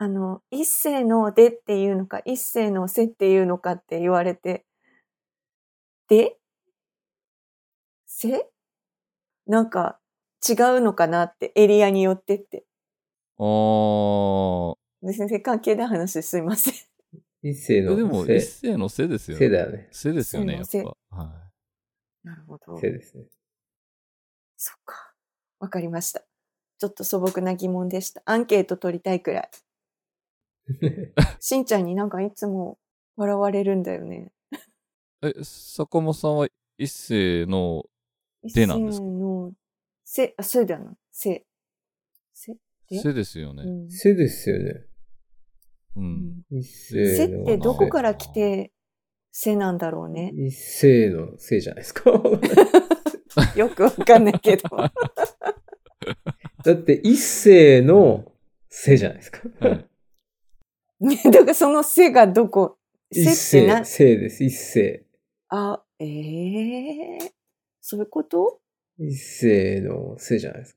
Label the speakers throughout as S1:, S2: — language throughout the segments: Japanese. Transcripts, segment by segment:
S1: 一世のでっていうのか、一世のせっていうのかって言われて、でせなんか違うのかなって、エリアによってって。先生関係ない話すいません。
S2: 一世のせ。
S3: でも、一世のせですよね。
S2: せだよね。
S3: せですよね、やっ
S1: 一世の
S3: ぱ。は
S1: なるほど。
S2: せですね。
S1: そっか。わかりました。ちょっと素朴な疑問でした。アンケート取りたいくらい。しんちゃんになんかいつも笑われるんだよね。
S3: 坂本さんは一世のでなんですか？
S1: 一世のせ、そうだな。せで
S3: せですよね。
S2: せですよね。
S3: うん。
S2: 一世
S1: せっ
S2: の
S1: てどこから来てせなんだろうね。
S2: 一世のせじゃないですか。
S1: よくわかんないけど。
S2: だって一世のせじゃないですか。
S1: ね、だからそのせがどこ？
S2: 一
S1: せって
S2: 世、せです、一世。
S1: そういうこと？
S2: 一世のせじゃないですか。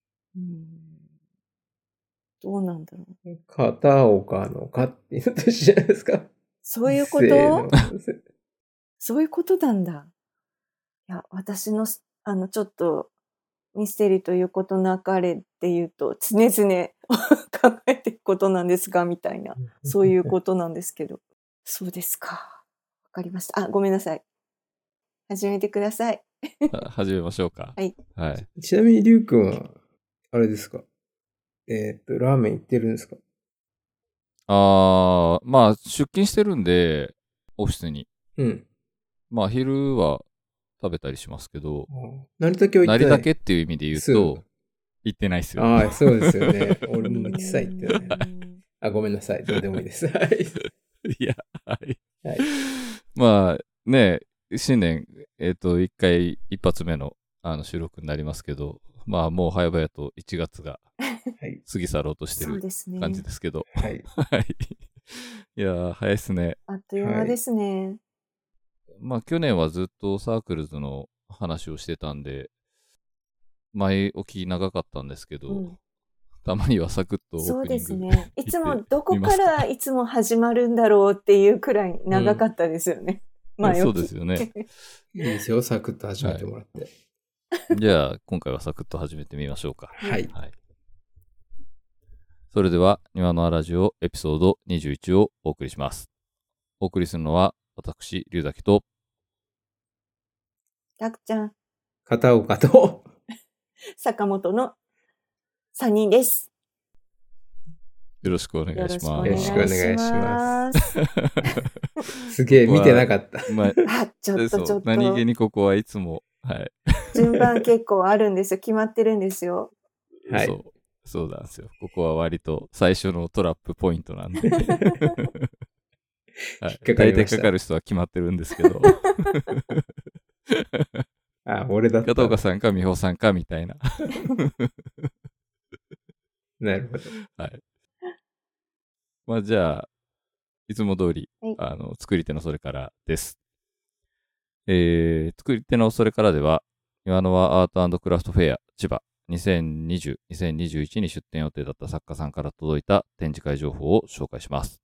S1: どうなんだろう。
S2: 片岡のかっていうとじゃないですか。
S1: そういうこと？そういうことなんだ。いや、私の、ちょっと、ミステリーということなかれっていうと、常々考えていくことなんですが、みたいな、そういうことなんですけど。そうですか。わかりました。ごめんなさい。始めてください。
S3: 始めましょうか。
S1: はい。
S3: はい。
S2: ちなみに、りゅうくんは、あれですか？ラーメン行ってるんですか？
S3: まあ、出勤してるんで、オフィスに。
S2: うん。
S3: まあ、昼は食べたりしますけど、
S2: 成田は行ってない。
S3: 成田っていう意味で言うと、行ってないっすよ。
S2: そうですよね。俺も行きたいってね。ごめんなさい。どうでもいいです。はい。
S3: いや、はい。
S2: はい、ま
S3: あね、新年、一発目の収録になりますけど、まあもう早々と1月が過ぎ去ろうとしてる感じですけど。
S2: はい。
S3: はい。いや早いっすね。
S1: あっという間ですね。
S3: まあ去年はずっとサークルズの話をしてたんで、前置き長かったんですけど、たまにはサクッとオープニング。
S1: そうですね。いつもどこからいつも始まるんだろうっていうくらい長かったですよね。
S3: そうですよね。
S2: いいですよ、サクッと始めてもらって。
S3: じゃあ、今回はサクッと始めてみましょうか。
S2: はい。
S3: それでは、庭のラジオエピソード21をお送りします。お送りするのは、私、龍崎と、
S1: たくちゃん、
S2: 片岡と、
S1: 坂本の3人です。
S3: よろしくお願いします。
S2: よろしくお願いします。すげえ、見てなかった。
S1: ちょっと。
S3: 何気にここはいつも、はい。
S1: 順番結構あるんですよ。決まってるんですよ。
S2: はい。
S3: そうなんですよ。ここは割と最初のトラップポイントなんで。はい、大体かかる人は決まってるんですけど。
S2: 俺だった。
S3: 片岡さんか美穂さんかみたいな。
S2: なるほど。
S3: はい。まあじゃあ、いつも通り、作り手のそれからです。作り手のそれからでは、庭の輪アート&クラフトフェア千葉2020、2021に出展予定だった作家さんから届いた展示会情報を紹介します。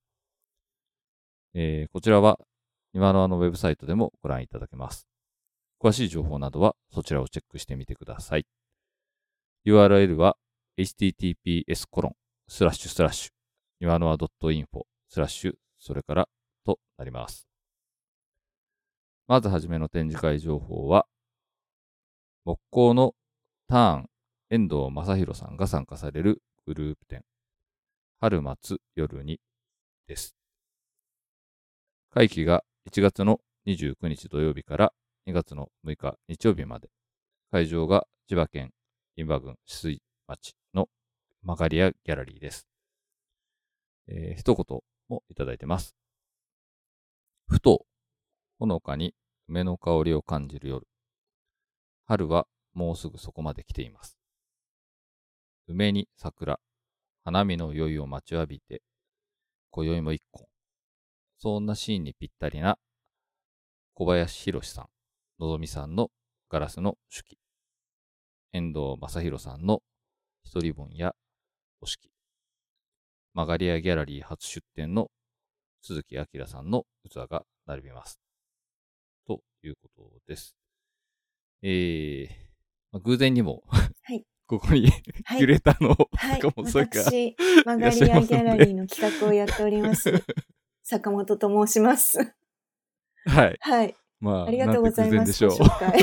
S3: こちらは、庭の輪のウェブサイトでもご覧いただけます。詳しい情報などはそちらをチェックしてみてください。URL は https:// 庭の輪 .info/ それからとなります。まずはじめの展示会情報は、木工のターン遠藤正弘さんが参加されるグループ展、春松夜にです。会期が1月の29日土曜日から2月の6日日曜日まで。会場が千葉県印旛郡酒々井町のマガリアギャラリーです。一言もいただいてます。ふと、ほのかに梅の香りを感じる夜。春はもうすぐそこまで来ています。梅に桜、花見の酔いを待ちわびて、今宵も一本。そんなシーンにぴったりな小林博さん、のぞみさんのガラスの手記、遠藤正弘さんの一人本やお式、 マガリアギャラリー初出展の鈴木明さんの器が並びます。ということです。偶然にも、
S1: はい。
S3: ここに、
S1: はい
S3: キュレーターの
S1: はい。
S3: 坂本さんが
S1: 私、マガ
S3: いらっしゃいますので
S1: リアギャラリーの企画をやっております。坂本と申します。
S3: はい。
S1: はい。
S3: まあ、
S1: ありがとうご
S3: なんて
S1: ざいます。
S3: 偶然でしょう。
S1: ご紹介。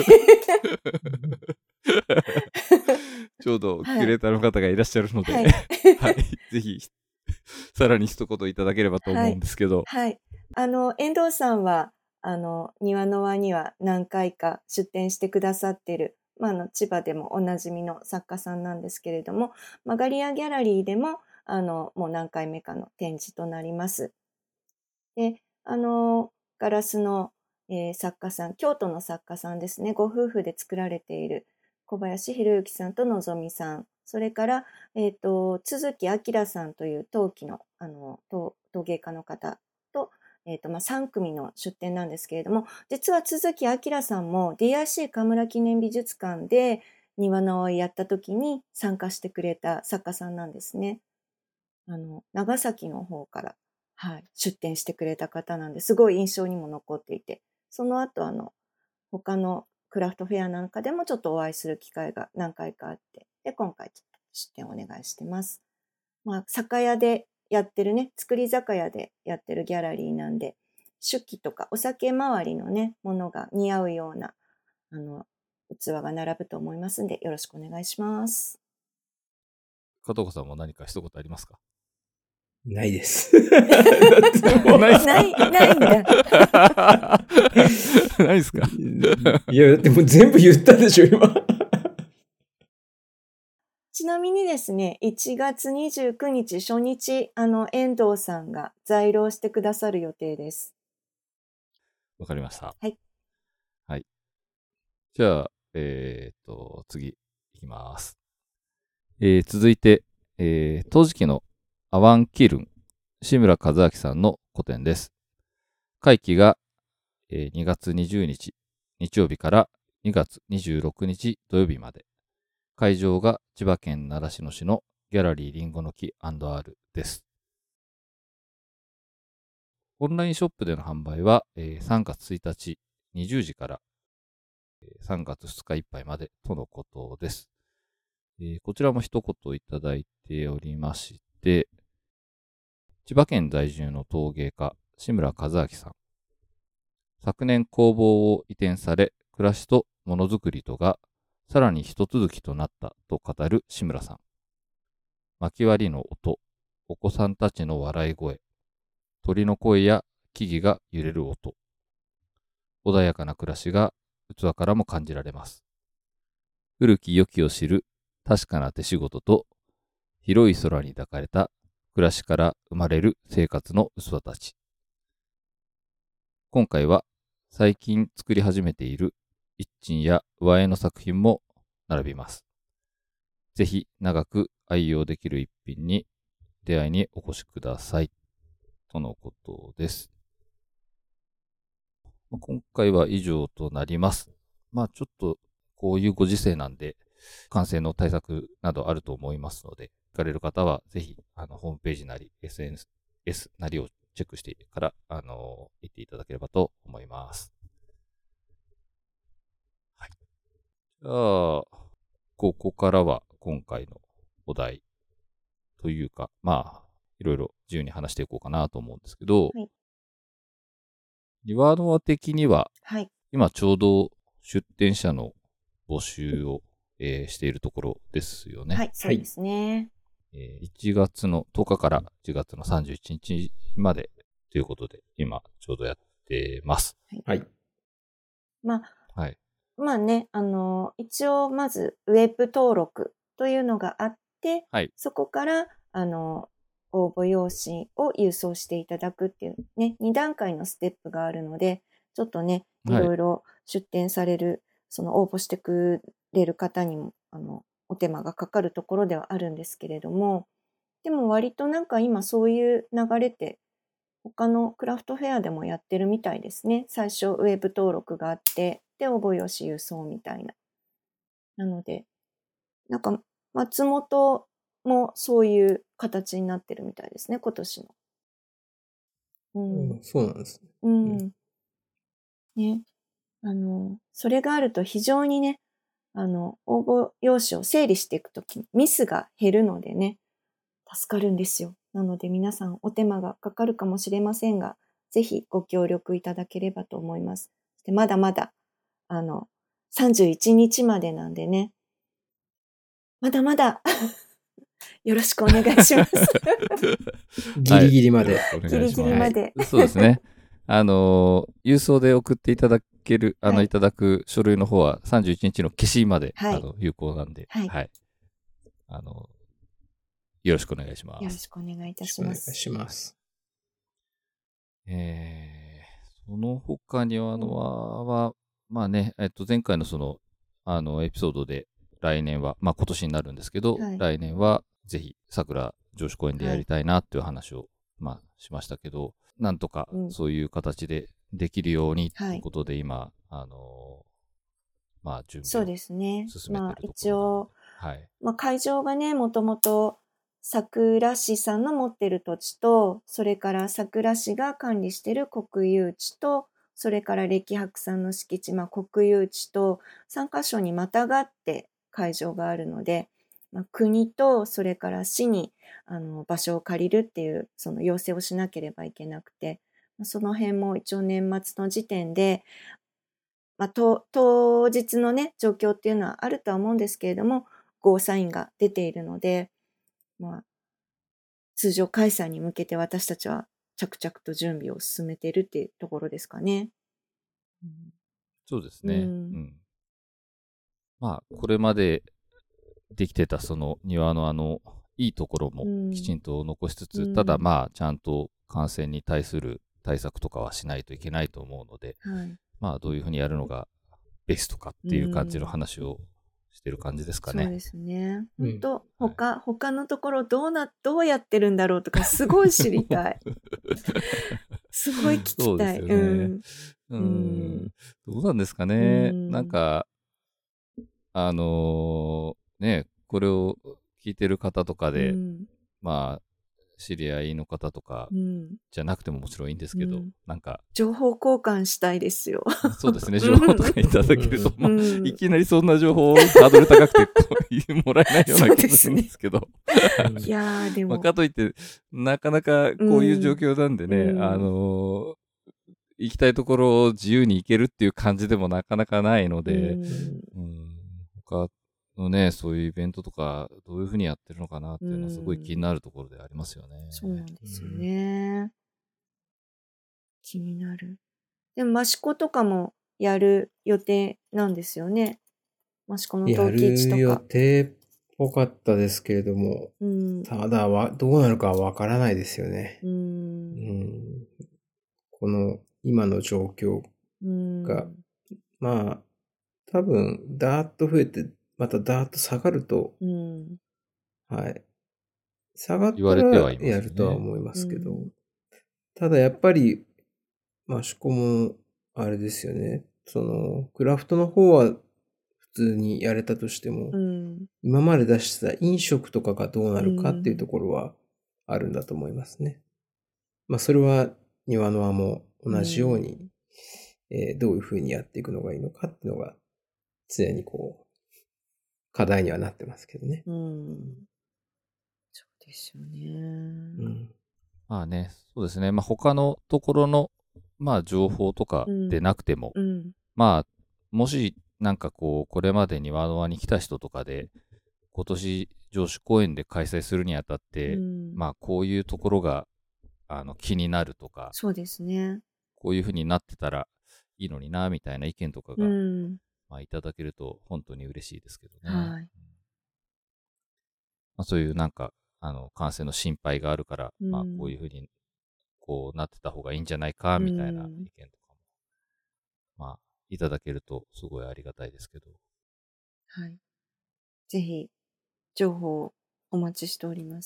S3: ちょうどキュレーターの方がいらっしゃるので、
S1: はい。
S3: はい。ぜひ、さらに一言いただければと思うんですけど。
S1: はい。遠藤さんは、庭の輪には何回か出展してくださっている、千葉でもおなじみの作家さんなんですけれども、マガリアギャラリーでも、もう何回目かの展示となります。で、ガラスの、作家さん、京都の作家さんですね、ご夫婦で作られている小林博之さんとのぞみさん、それから、都築明さんという陶器の、陶芸家の方と、3組の出展なんですけれども、実は都築明さんも DIC 河村記念美術館で庭のをやった時に参加してくれた作家さんなんですね。長崎の方から、はい、出展してくれた方なんですごい印象にも残っていて、その後他のクラフトフェアなんかでもちょっとお会いする機会が何回かあって、で、今回ちょっと出展お願いしてます。酒屋でやってるね、作り酒屋でやってるギャラリーなんで、酒器とかお酒周りのね、ものが似合うような、器が並ぶと思いますんで、よろしくお願いします。
S3: 加藤さんも何か一言ありますか？
S2: ないです。
S1: ないんだ。
S3: ないですか？
S2: いや、だってもう全部言ったでしょ、今。
S1: ちなみにですね、1月29日初日、遠藤さんが在廊してくださる予定です。
S3: わかりました。
S1: はい。
S3: はい。じゃあ、次、いきます。続いて、陶磁器のアワンキルン、志村和明さんの個展です。会期が、2月20日日曜日から2月26日土曜日まで。会場が千葉県習志野市のギャラリーりんごの木 &R です。オンラインショップでの販売は、3月1日20時から3月2日いっぱいまでとのことです。こちらも一言いただいておりまして、千葉県在住の陶芸家、志村和明さん。昨年工房を移転され、暮らしとものづくりとがさらに一続きとなったと語る志村さん。薪割りの音、お子さんたちの笑い声、鳥の声や木々が揺れる音。穏やかな暮らしが器からも感じられます。古き良きを知る確かな手仕事と広い空に抱かれた暮らしから生まれる生活の器たち。今回は最近作り始めている一鎮や和絵の作品も並びます。ぜひ長く愛用できる一品に出会いにお越しください。とのことです。今回は以上となります。ちょっとこういうご時世なんで、感染の対策などあると思いますので、行かれる方はぜひ、ホームページなり、SNS なりをチェックしてから、行っていただければと思います。はい。じゃあ、ここからは今回のお題というか、いろいろ自由に話していこうかなと思うんですけど、
S1: はい、
S3: 庭の輪的には、
S1: はい、
S3: 今ちょうど出展者の募集を、しているところですよね。
S1: はい、そうですね。
S3: 1月の10日から1月の31日までということで、今ちょうどやってます。
S2: はい。
S3: はい。
S1: ね、一応まずウェブ登録というのがあって、
S3: はい、
S1: そこから応募用紙を郵送していただくっていうね、2段階のステップがあるので、ちょっとね、いろいろ出展される、その応募してくれる方にも、お手間がかかるところではあるんですけれども、でも割となんか今そういう流れって他のクラフトフェアでもやってるみたいですね。最初ウェブ登録があって、で、応募用紙郵送みたいな。なので、なんか松本もそういう形になってるみたいですね、今年の。
S2: そうなんですね。
S1: ね。それがあると非常にね、応募用紙を整理していくときにミスが減るのでね、助かるんですよ。なので皆さんお手間がかかるかもしれませんが、ぜひご協力いただければと思います。でまだまだ、31日までなんでね、まだまだよろしくお願いします。
S2: ギリギリまで。
S1: ギリギリまで。
S3: そうですね。郵送で送っていただける、いただく書類の方は31日の消しまで、有効なんで、はい。よろしくお願いします。
S1: よろしくお願いいたします。
S2: お願いします。
S3: その他には、まあね、前回のその、エピソードで来年は、まあ今年になるんですけど、来年はぜひ桜城址公園でやりたいなっていう話を、まあしましたけど、なんとかそういう形でできるようにということで今、まあ準備を進めているところ。
S1: そうですね。まあ一応、まあ会場がね、もともと桜市さんの持ってる土地と、それから桜市が管理してる国有地と、それから歴博さんの敷地、まあ国有地と3カ所にまたがって会場があるので、まあ、国とそれから市に場所を借りるっていうその要請をしなければいけなくて、その辺も一応年末の時点で、まあ、当日のね、状況っていうのはあるとは思うんですけれども、ゴーサインが出ているので、まあ、通常開催に向けて私たちは着々と準備を進めているっていうところですかね。
S3: そうですね。まあ、これまでできてたその庭のいいところもきちんと残しつつ、ただまあ、ちゃんと感染に対する対策とかはしないといけないと思うので、まあ、どういうふうにやるのがベストかっていう感じの話をしてる感じですかね。
S1: そうですね。本当、他のところどうやってるんだろうとかすごい知りたい。すごい聞きたい。
S3: そうですよね。どうなんですかね。なんか、ね、これを聞いてる方とかで、まあ、知り合いの方とか、じゃなくてももちろんいいんですけど、なんか。
S1: 情報交換したいですよ。
S3: そうですね、情報とかいただけると、まあ、いきなりそんな情報をハードル高くてもらえないような気がするんですけど。
S1: いやでも。
S3: かといって、なかなかこういう状況なんでね、行きたいところを自由に行けるっていう感じでもなかなかないので、他のね、そういうイベントとか、どういうふうにやってるのかなっていうのはすごい気になるところでありますよね。
S1: そうなんですよね。気になる。でも、益子とかもやる予定なんですよね。益子の陶器市とか。
S2: やる予定っぽかったですけれども、ただどうなるかわからないですよね。この今の状況が、まあ、多分、ダーッと増えて、またダーッと下がると、はい。下がったらやるとは思いますけど、ただやっぱり、益子も、あれですよね。クラフトの方は普通にやれたとしても、今まで出してた飲食とかがどうなるかっていうところはあるんだと思いますね。まあ、それは庭の輪も同じように、どういうふうにやっていくのがいいのかっていうのが、常に課題にはなってますけどね。
S1: そうですよね。
S3: まあね、そうですね。まあ他のところの、まあ情報とかでなくても、まあ、もしなんかこれまで庭の輪に来た人とかで、今年城址公園で開催するにあたって、まあこういうところが、気になるとか、
S1: そうですね。
S3: こういうふうになってたらいいのにな、みたいな意見とかが、まあいただけると本当に嬉しいですけどね。まあそういうなんか、感染の心配があるから、まあこういうふうに、なってた方がいいんじゃないか、みたいな意見とかも、まあ、いただけるとすごいありがたいですけど。
S1: はい。ぜひ、情報をお待ちしております。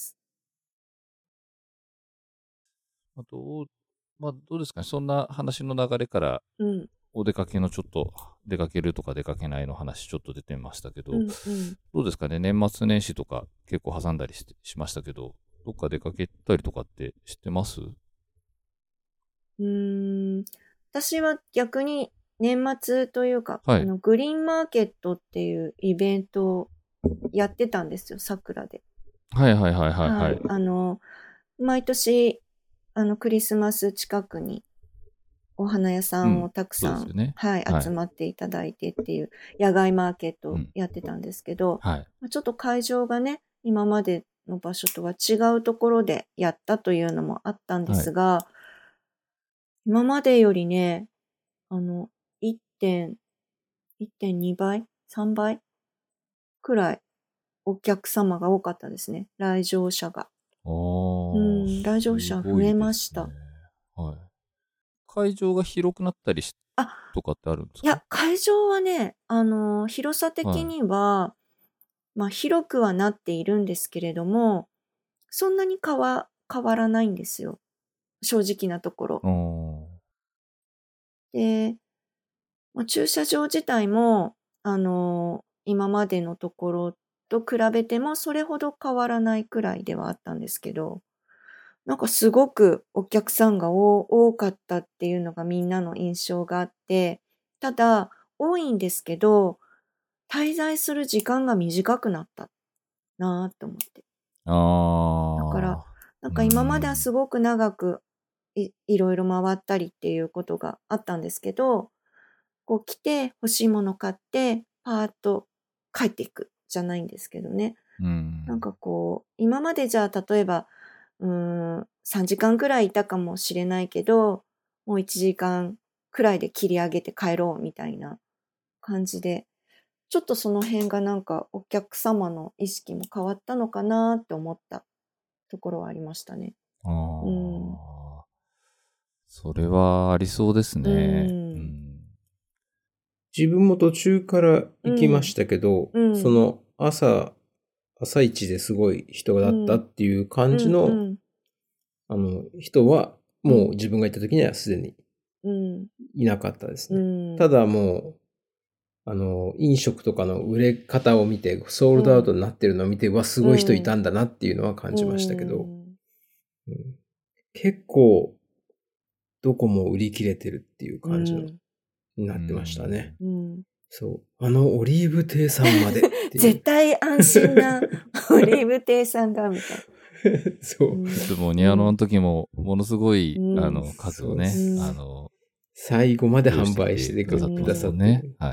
S3: どうですかね、そんな話の流れから、 お出かけのちょっと、出かけるとか出かけないの話ちょっと出てましたけど、
S1: うんうん、
S3: どうですかね、年末年始とか結構挟んだりしましたけど、どっか出かけたりとかって知ってます？
S1: 私は逆に年末というか、
S3: はい。
S1: グリーンマーケットっていうイベントをやってたんですよ、桜で。
S3: はいはいはいはいはい。
S1: 毎年、クリスマス近くにお花屋さんをたくさん、
S3: ね、
S1: はい、集まっていただいてっていう野外マーケットをやってたんですけど、
S3: はい。
S1: ちょっと会場がね、今までの場所とは違うところでやったというのもあったんですが、今までよりね、1.2倍 ?3 倍くらいお客様が多かったですね。来場者が。来場者増えました。
S3: はい。会場が広くなったりとかってあるんですか？
S1: いや、会場はね、広さ的には、まあ広くはなっているんですけれども、そんなに変わらないんですよ。正直なところ。で、駐車場自体も、今までのところと比べてもそれほど変わらないくらいではあったんですけど、なんかすごくお客さんが多かったっていうのがみんなの印象があって、ただ、多いんですけど、滞在する時間が短くなったなと思って。だから、なんか今まではすごく長くいろいろ回ったりっていうことがあったんですけど、こう来て欲しいもの買って、パーッと帰っていくじゃないんですけどね。なんかこう、今までじゃあ例えば、3時間くらいいたかもしれないけど、もう1時間くらいで切り上げて帰ろうみたいな感じで、ちょっとその辺がなんかお客様の意識も変わったのかなって思ったところはありましたね。
S3: それはありそうですね。
S2: 自分も途中から行きましたけど、その朝一ですごい人だったっていう感じの、人は、もう自分が行った時にはすでにいなかったですね。ただもう、飲食とかの売れ方を見て、ソールドアウトになってるのを見て、すごい人いたんだなっていうのは感じましたけど、結構、どこも売り切れてるっていう感じになってましたね。そう。オリーブ亭さんまでっていう。
S1: 絶対安心なオリーブ亭さんが、みたいな。
S2: そう。
S3: でも、ニアノの時も、ものすごい、数をね、
S2: 最後まで販売してくださってね。
S3: はい。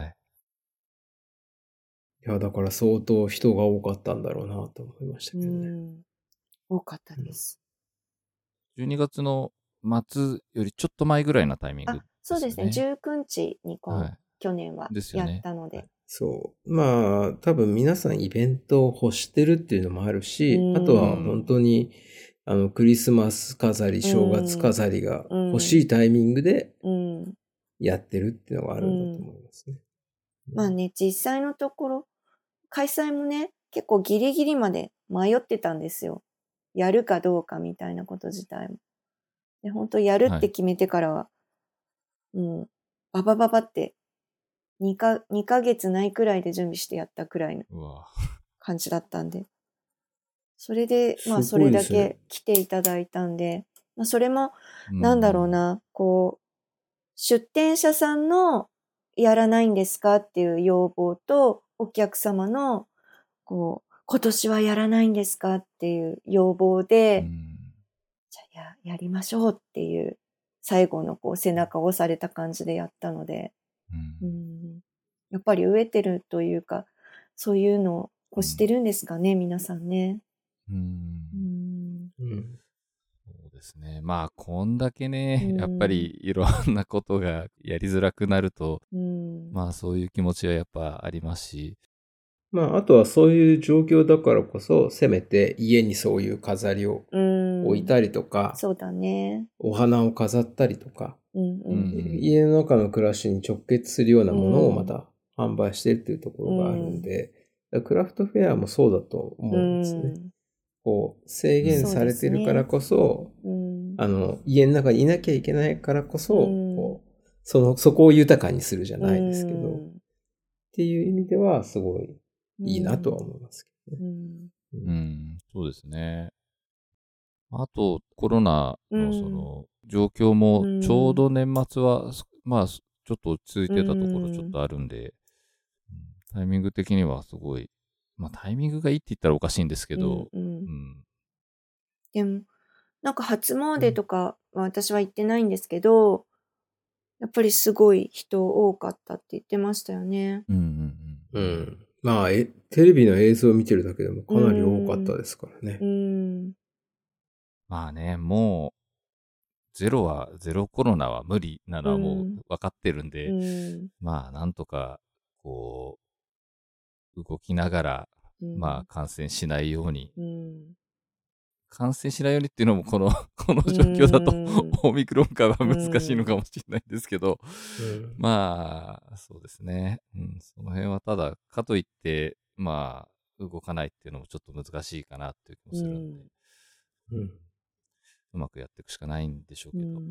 S2: いや、だから相当人が多かったんだろうなと思いましたけどね。
S1: 多かったです。
S3: 12月の末よりちょっと前ぐらいなタイミングですね。
S1: そうですね。19日に去年はやったので。
S2: そう。まあ、多分皆さんイベントを欲してるっていうのもあるし、あとは本当に、クリスマス飾り、正月飾りが欲しいタイミングでやってるっていうのがあるんだと思いますね。
S1: まあね、実際のところ、開催もね、結構ギリギリまで迷ってたんですよ。やるかどうかみたいなこと自体も。で、本当やるって決めてからは、ババババって2ヶ月ないくらいで準備してやったくらいの感じだったんで。それで、まあそれだけ来ていただいたんで、まあそれも、なんだろうな、こう、出店者さんのやらないんですかっていう要望と、お客様の、こう、今年はやらないんですかっていう要望で、じゃあやりましょうっていう、最後のこう背中を押された感じでやったので、やっぱり飢えてるというか、そういうのを欲してるんですかね、皆さんね。
S3: そうですね。まあ、こんだけね、やっぱりいろんなことがやりづらくなると、まあそういう気持ちはやっぱありますし。
S2: まあ、あとはそういう状況だからこそ、せめて家にそういう飾りを置いたりとか、
S1: そうだね。
S2: お花を飾ったりとか、家の中の暮らしに直結するようなものをまた販売してるっていうところがあるんで、クラフトフェアもそうだと思うんですね。こう制限されてるからこそ、家の中にいなきゃいけないからこそ、こうそこを豊かにするじゃないですけど、っていう意味ではすごいいいなとは思いますけどね。
S3: そうですね。あと、コロナのその状況もちょうど年末は、まあ、ちょっと落ち着いてたところちょっとあるんで、タイミング的にはすごい、まあタイミングがいいって言ったらおかしいんですけど、
S1: でも、なんか初詣とかは私は行ってないんですけど、やっぱりすごい人多かったって言ってましたよね。
S2: まあ、テレビの映像を見てるだけでもかなり多かったですからね。
S3: まあね、もう、ゼロコロナは無理なのはもう分かってるんで、まあなんとか、こう、動きながら、まあ感染しないように、感染しないようにっていうのもこの状況だとオミクロン株は難しいのかもしれないんですけど、まあ、そうですね。その辺はただ、かといって、まあ、動かないっていうのもちょっと難しいかなっていう気もするんで、うまくやっていくしかないんでしょうけど。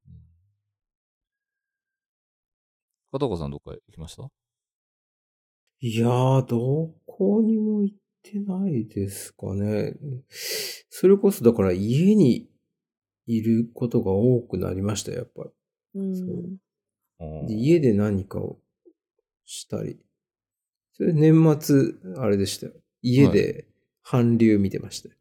S3: 片岡さんどっか行きました？
S2: いやー、どこにも行ってないですかね。それこそだから家にいることが多くなりました、やっぱり。で家で何かをしたり。それ年末、あれでしたよ。家で韓流見てました。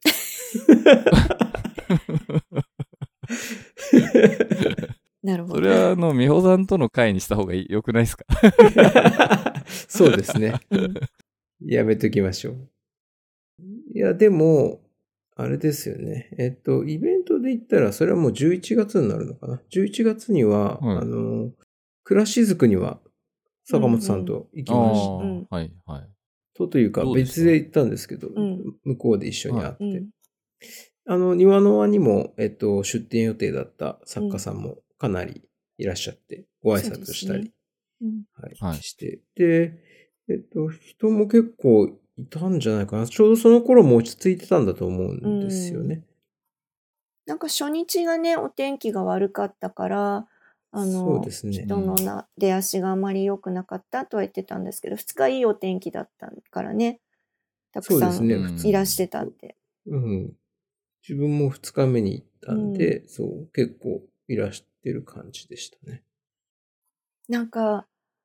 S1: なるほど。
S2: そ
S3: れは美穂さんとの会にした方が良くないですか？
S2: そうですね。やめときましょう。いや、でも、あれですよね。イベントで言ったら、それはもう11月になるのかな。11月には、倉しずくには、坂本さんと行きました。
S3: はいはい。
S2: というか、別で行ったんですけど、向こうで一緒に会って。庭の輪にも、出店予定だった作家さんもかなりいらっしゃって、ご挨拶したり、して。で、人も結構いたんじゃないかな。ちょうどその頃も落ち着いてたんだと思うんですよね。
S1: なんか初日がね、お天気が悪かったから、
S2: そうですね。
S1: 人の出足があまり良くなかったとは言ってたんですけど、2日いいお天気だったからね、たくさんいらしてたって。
S2: 自分も2日目に行ったんで、結構いらしてる感じでしたね。
S1: なんか、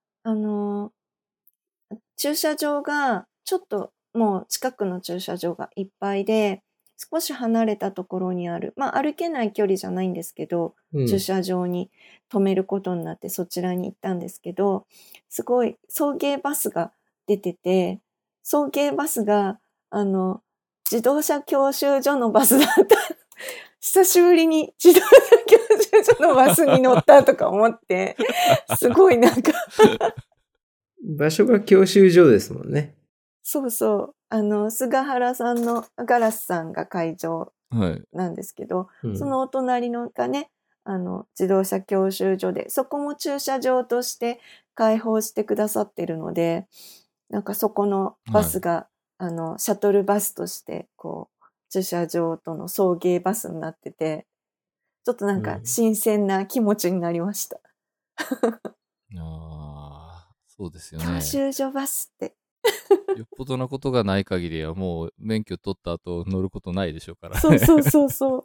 S1: 駐車場が、ちょっともう近くの駐車場がいっぱいで、少し離れたところにある、まあ歩けない距離じゃないんですけど、駐車場に止めることになってそちらに行ったんですけど、すごい送迎バスが出てて、送迎バスが、自動車教習所のバスだった。久しぶりに自動車教習所のバスに乗ったとか思って、すごいなんか
S2: 場所が教習所ですもんね。
S1: そうそう。菅原さんのガラスさんが会場なんですけど、そのお隣のがね、自動車教習所で、そこも駐車場として開放してくださってるので、なんかそこのバスが、シャトルバスとして、こう、駐車場との送迎バスになってて、ちょっとなんか新鮮な気持ちになりました。
S3: そうですよね。
S1: 教習所バスって。
S3: よっぽどなことがない限りはもう免許取った後乗ることないでしょうからね。
S1: そうそうそうそう。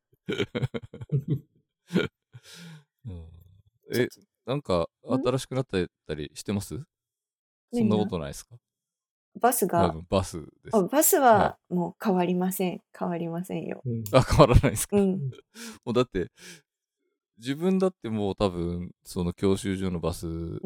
S3: なんか新しくなったりしてます？そんなことないですか？
S1: バスが
S3: バスです。
S1: バスはもう変わりません。変わりませんよ。
S3: 変わらないですか？もうだって、自分だってもう多分、その教習所のバス、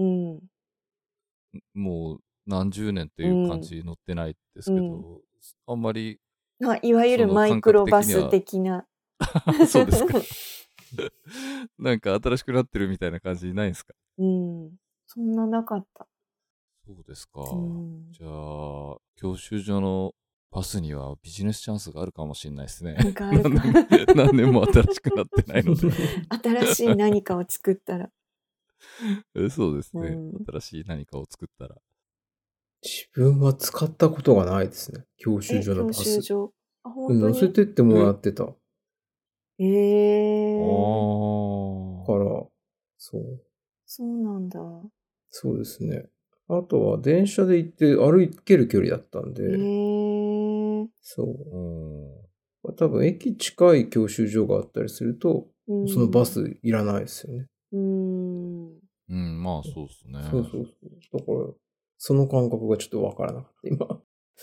S3: もう何十年っていう感じ乗ってないですけど、あんまり。
S1: いわゆるマイクロバス的な。
S3: そうですか。なんか新しくなってるみたいな感じないんですか？
S1: そんななかった。
S3: そうですか。じゃあ、教習所のバスにはビジネスチャンスがあるかもしれないですね。何年も新しくなってないので。
S1: 新しい何かを作ったら。
S3: そうですね。新しい何かを作ったら。
S2: 自分は使ったことがないですね。教習所のバス。
S1: 教習所。本当に？
S2: 乗せてってもらってた。から、そう。
S1: そうなんだ。
S2: そうですね。あとは電車で行って歩ける距離だったんで、そう。多分駅近い教習所があったりすると、そのバスいらないですよね。
S3: まあそうですね。
S2: そう。だから、その感覚がちょっとわからなかった、今。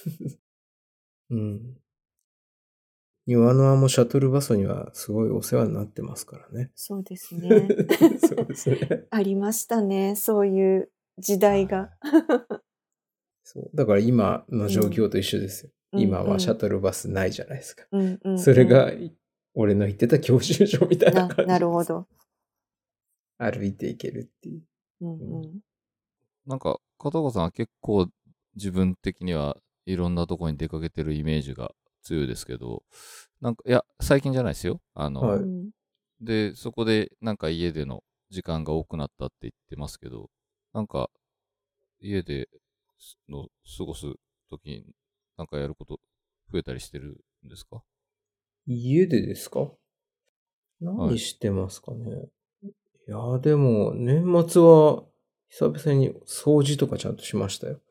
S2: 庭の輪もシャトルバスにはすごいお世話になってますからね。
S1: そうですね。
S2: そうですね。
S1: ありましたね、そういう時代が。
S2: そうだから今の状況と一緒ですよ。今はシャトルバスないじゃないですか。それが俺の言ってた教習所みたいな感じ。
S1: なるほど。
S2: 歩いていけるっていう。
S3: なんか、片岡さんは結構自分的にはいろんなとこに出かけてるイメージが強いですけど、なんか、いや、最近じゃないですよ。で、そこでなんか家での時間が多くなったって言ってますけど、なんか、家での過ごすときになんかやること増えたりしてるんですか？
S2: 家でですか？何してますかね。いや、でも、年末は久々に掃除とかちゃんとしましたよ。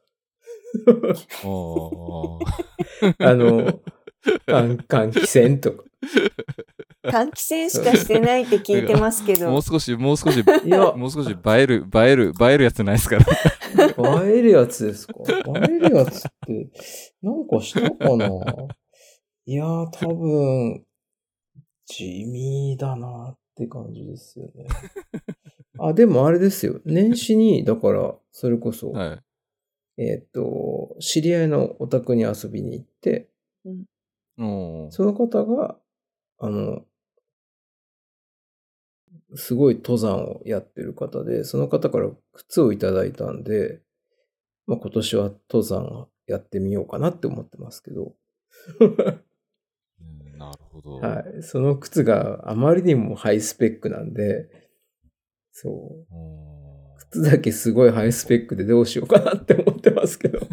S2: 換気扇とか。
S1: 換気扇しかしてないって聞いてますけど。
S3: もう少し映えるやつないですか？
S2: 映えるやつですか？映えるやつって、なんかしたかな？いやー、多分、地味だなって感じですよね。でもあれですよ。年始に、だから、それこそ、知り合いのお宅に遊びに行って、その方が、すごい登山をやってる方で、その方から靴をいただいたんで、今年は登山やってみようかなって思ってますけど。
S3: なるほど。
S2: はい。その靴があまりにもハイスペックなんで、そう。靴だけすごいハイスペックでどうしようかなって思ってますけど。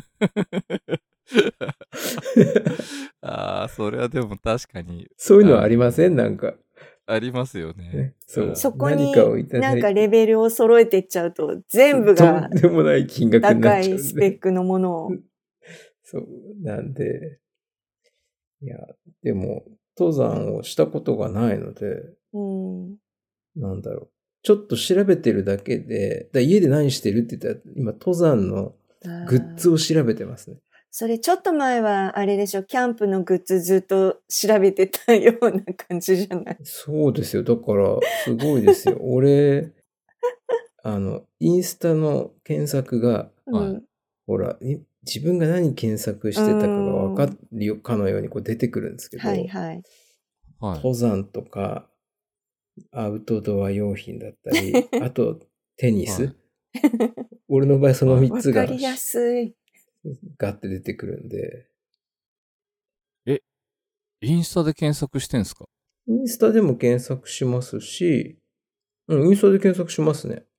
S3: それはでも確かに。
S2: そういうのはありません？なんか。
S3: ありますよね。
S1: そこになんかレベルを揃えていっちゃうと、全部が
S2: とんでもない金額になっちゃうんで。
S1: 高いスペックのものを。
S2: そう。なんで、いや、でも、登山をしたことがないので、なんだろう。ちょっと調べてるだけで、家で何してるって言ったら、今、登山のグッズを調べてますね。
S1: それちょっと前はあれでしょ、キャンプのグッズずっと調べてたような感じじゃない？
S2: そうですよ。だから、すごいですよ。俺、インスタの検索が、ほら、自分が何検索してたかが分かるかのようにこう出てくるんですけど、登山とか、アウトドア用品だったり、あと、テニス。俺の場合その3つが、
S1: わかりやすい。
S2: ガッて出てくるんで。
S3: インスタで検索してんすか？
S2: インスタでも検索しますし、インスタで検索しますね。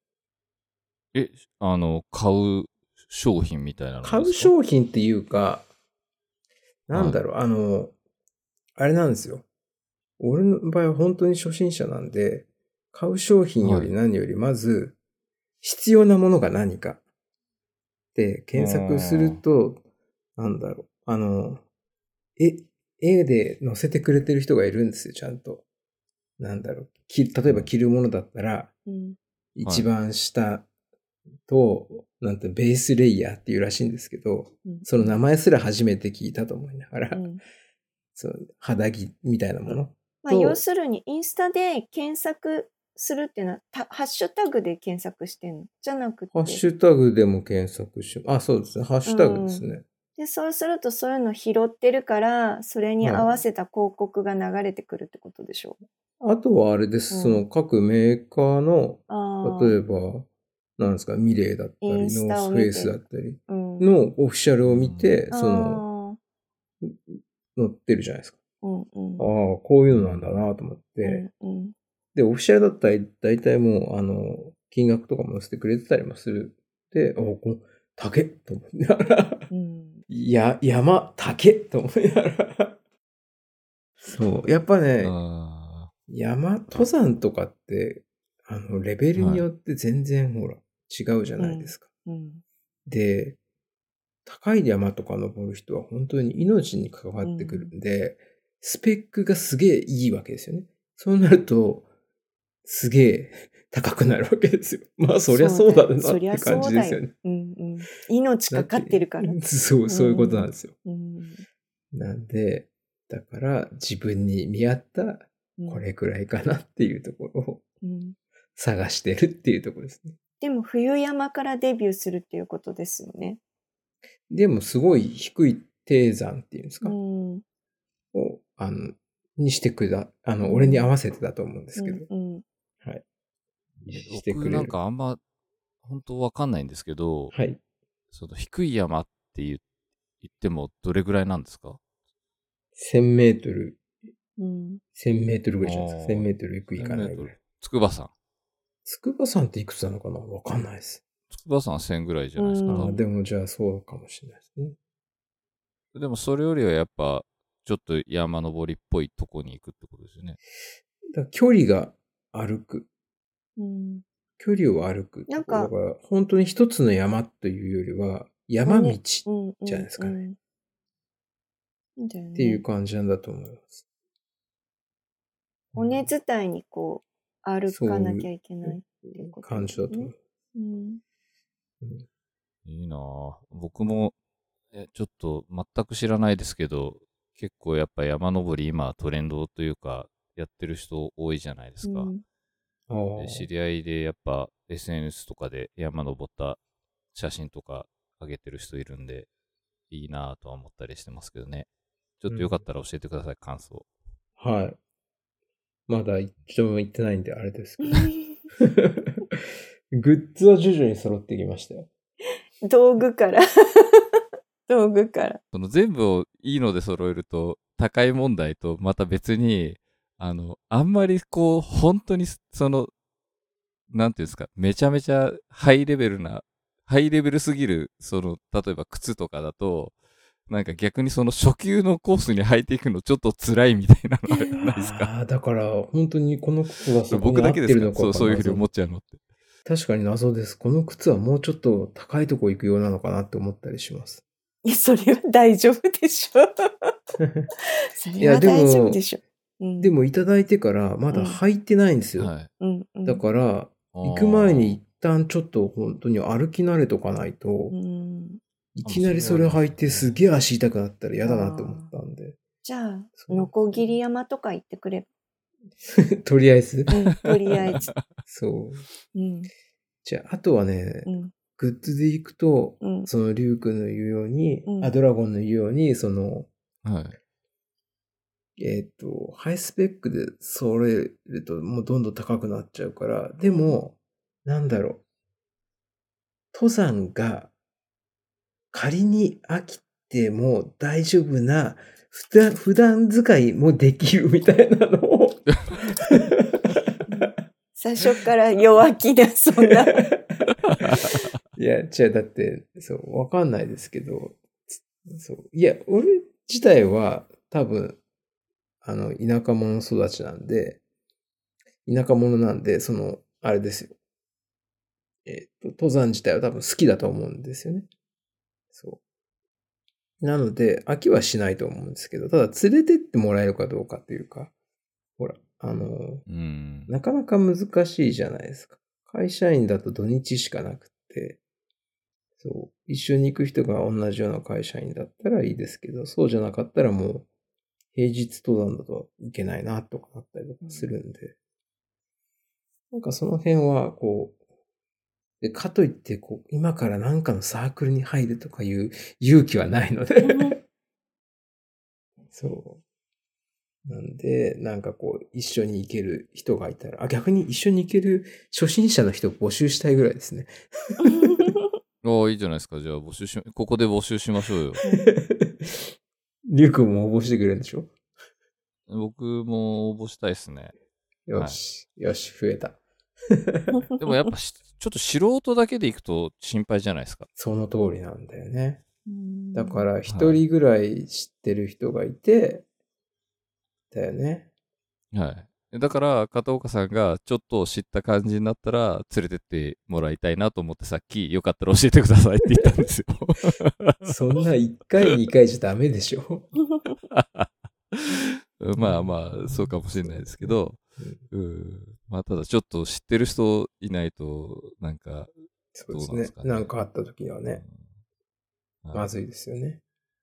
S3: 買う商品みたいなのですか？
S2: 買う商品っていうか、なんだろう、あれなんですよ。俺の場合は本当に初心者なんで、買う商品より何よりまず、必要なものが何か。で、検索すると、なんだろう、絵で載せてくれてる人がいるんですよ、ちゃんと。なんだろう。例えば着るものだったら、一番下と、なんてベースレイヤーっていうらしいんですけど、その名前すら初めて聞いたと思いながら、肌着みたいなもの。
S1: 要するにインスタで検索するっていうのは、ハッシュタグで検索してんのじゃなくて。
S2: ハッシュタグでも検索そうですね。ハッシュタグですね。
S1: で、そうするとそういうの拾ってるから、それに合わせた広告が流れてくるってことでしょう。
S2: あとはあれです。その各メーカーの、例えば、なんですか、ミレーだったり、ノースフェイスだったりのオフィシャルを見て、載ってるじゃないですか。こういうのなんだなと思って。で、オフィシャルだったら大体もう、金額とかも載せてくれてたりもする。で、高っと思いながら、山高っと思いながら。そう。やっぱね、登山とかって、 レベルによって全然ほら、違うじゃないですか。で、高い山とか登る人は本当に命に関わってくるんで、スペックがすげえいいわけですよね。そうなると、すげえ高くなるわけですよ。まあ、そりゃそうだなって感じですよね。
S1: 命かかってるから。
S2: そういうことなんですよ。なんで、だから自分に見合ったこれくらいかなっていうところを探してるっていうところですね。
S1: でも冬山からデビューするっていうことですよね。
S2: でもすごい低い低山っていうんですか、をにして俺に合わせてだと思うんですけど、はい。
S3: してくれる。僕なんかあんま本当わかんないんですけど、
S2: はい。
S3: その低い山って言ってもどれぐらいなんですか
S2: ？1000メートル。1000メートルぐらいじゃないですか。1000メートルいくいかないぐらい。
S3: 筑波山。
S2: 筑波山っていくつなのかな？わかんないです。
S3: 筑波山は1000ぐらいじゃないですか。
S2: でもじゃあそうかもしれないですね。
S3: でもそれよりはやっぱ、ちょっと山登りっぽいとこに行くってことですよね。
S2: だ距離が歩く。距離を歩く。だから本当に一つの山というよりは、山道じゃないですかね。っていう感じなんだと思います。
S1: 尾根伝いにこう、歩かなきゃいけないっていうこと、
S2: 感じだと思う。
S3: いいなぁ。僕も、ちょっと全く知らないですけど、結構やっぱ山登り今トレンドというか、やってる人多いじゃないですか。知り合いでやっぱ SNS とかで山登った写真とか上げてる人いるんで、いいなぁとは思ったりしてますけどね。ちょっとよかったら教えてください、感想。
S2: はい。まだ一度も行ってないんであれですけど。グッズは徐々に揃ってきましたよ。
S1: 道具から。道具から。
S3: その全部をいいので揃えると高い問題とまた別に、あんまりこう、本当になんていうんですか、めちゃめちゃハイレベルすぎる、例えば靴とかだと、なんか逆にその初級のコースに履いていくのちょっと辛いみたいなのあるじゃないですか。
S2: だから本当にこの靴はそこに合ってるのか
S3: そういうふうに思っちゃうのって。
S2: 確かに謎です。この靴はもうちょっと高いとこ行くようなのかなって思ったりします。
S1: いや、それは大丈夫でしょ。それは大丈夫でしょ。
S2: でもいただいてからまだ履いてないんですよ。だから、行く前に一旦ちょっと本当に歩き慣れとかないと、いきなりそれ履いてすげえ足痛くなったら嫌だなって思ったんで。
S1: じゃあ、のこぎり山とか行ってくれば。
S2: とりあえず。
S1: とりあえず。
S2: そう。じゃあ、あとはね、グッズで行くと、そのリュウ君の言うように、ドラゴンの言うように、ハイスペックで揃えるともうどんどん高くなっちゃうから、でも、なんだろう。登山が仮に飽きても大丈夫な普段使いもできるみたいなのを
S1: 最初から弱気な、そんな。い
S2: や、だって、わかんないですけど、いや、俺自体は多分、田舎者育ちなんで、あれですよ。登山自体は多分好きだと思うんですよね。なので、飽きはしないと思うんですけど、ただ連れてってもらえるかどうかというか、ほら、なかなか難しいじゃないですか。会社員だと土日しかなくて、一緒に行く人が同じような会社員だったらいいですけど、そうじゃなかったらもう、平日登山だといけないなとかなったりとかするんで、なんかその辺は、で、かといって、今からなんかのサークルに入るとかいう勇気はないのでなんで、なんか一緒に行ける人がいたら、逆に一緒に行ける初心者の人を募集したいぐらいですね。
S3: いいじゃないですか。じゃあここで募集しましょうよ。
S2: リュウ君も応募してくれるんでしょ？
S3: 僕も応募したいですね。
S2: よし、増えた。
S3: でもやっぱちょっと素人だけで行くと心配じゃないですか。
S2: その通りなんだよね。だから一人ぐらい知ってる人がいて、だよね。
S3: はい。 だから、片岡さんがちょっと知った感じになったら、連れてってもらいたいなと思ってさっき、よかったら教えてくださいって言ったんですよ。
S2: そんな1回、2回じゃダメでしょ。
S3: まあまあ、そうかもしれないですけど、まあただちょっと知ってる人いないと、なんか、
S2: そうですね。なんかあった時にはね、まずいですよね。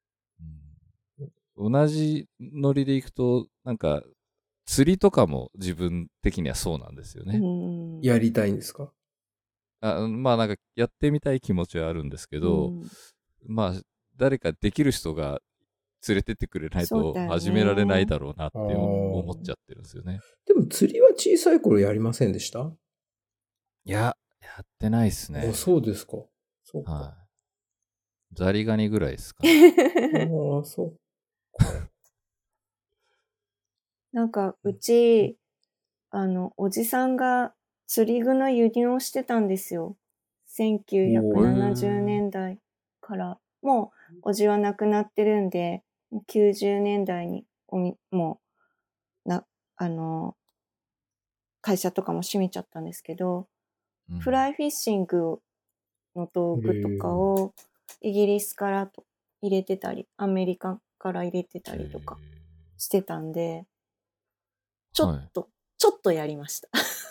S3: 同じノリで行くと、なんか、釣りとかも自分的にはそうなんですよね。
S2: やりたいんですか？
S3: まあなんか、やってみたい気持ちはあるんですけど、まあ、誰かできる人が連れてってくれないと始められないだろうなって思っちゃってるんですよね。
S2: でも釣りは小さい頃やりませんでした？
S3: いや、やってないっすね。
S2: そうですか。そうか。
S3: はい。ザリガニぐらいですかね。
S2: そうか。
S1: なんか、うち、おじさんが釣り具の輸入をしてたんですよ。1970年代から。もう、おじは亡くなってるんで、90年代に、もう、会社とかも閉めちゃったんですけど、フライフィッシングの道具とかをイギリスから入れてたり、アメリカから入れてたりとかしてたんで、ちょっとやりました。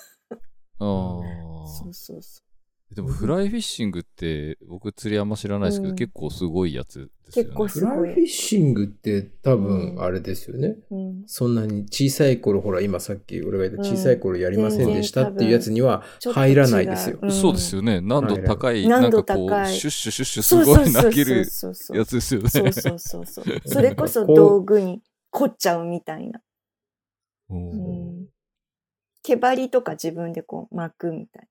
S1: そうそうそう。
S3: でもフライフィッシングって僕釣りあんま知らないですけど、結構すごいやつですよね。
S1: 結構すごい。
S2: フライフィッシングって多分あれですよね。そんなに小さい頃、ほら今さっき俺が言った小さい頃やりませんでしたっていうやつには入らないですよ。
S3: そうですよね。難度高い、なんかこう、シュッシュシュッシュすごい投げるやつですよね。
S1: そう。それこそ道具に凝っちゃうみたいな。毛針とか自分でこう巻くみたいな。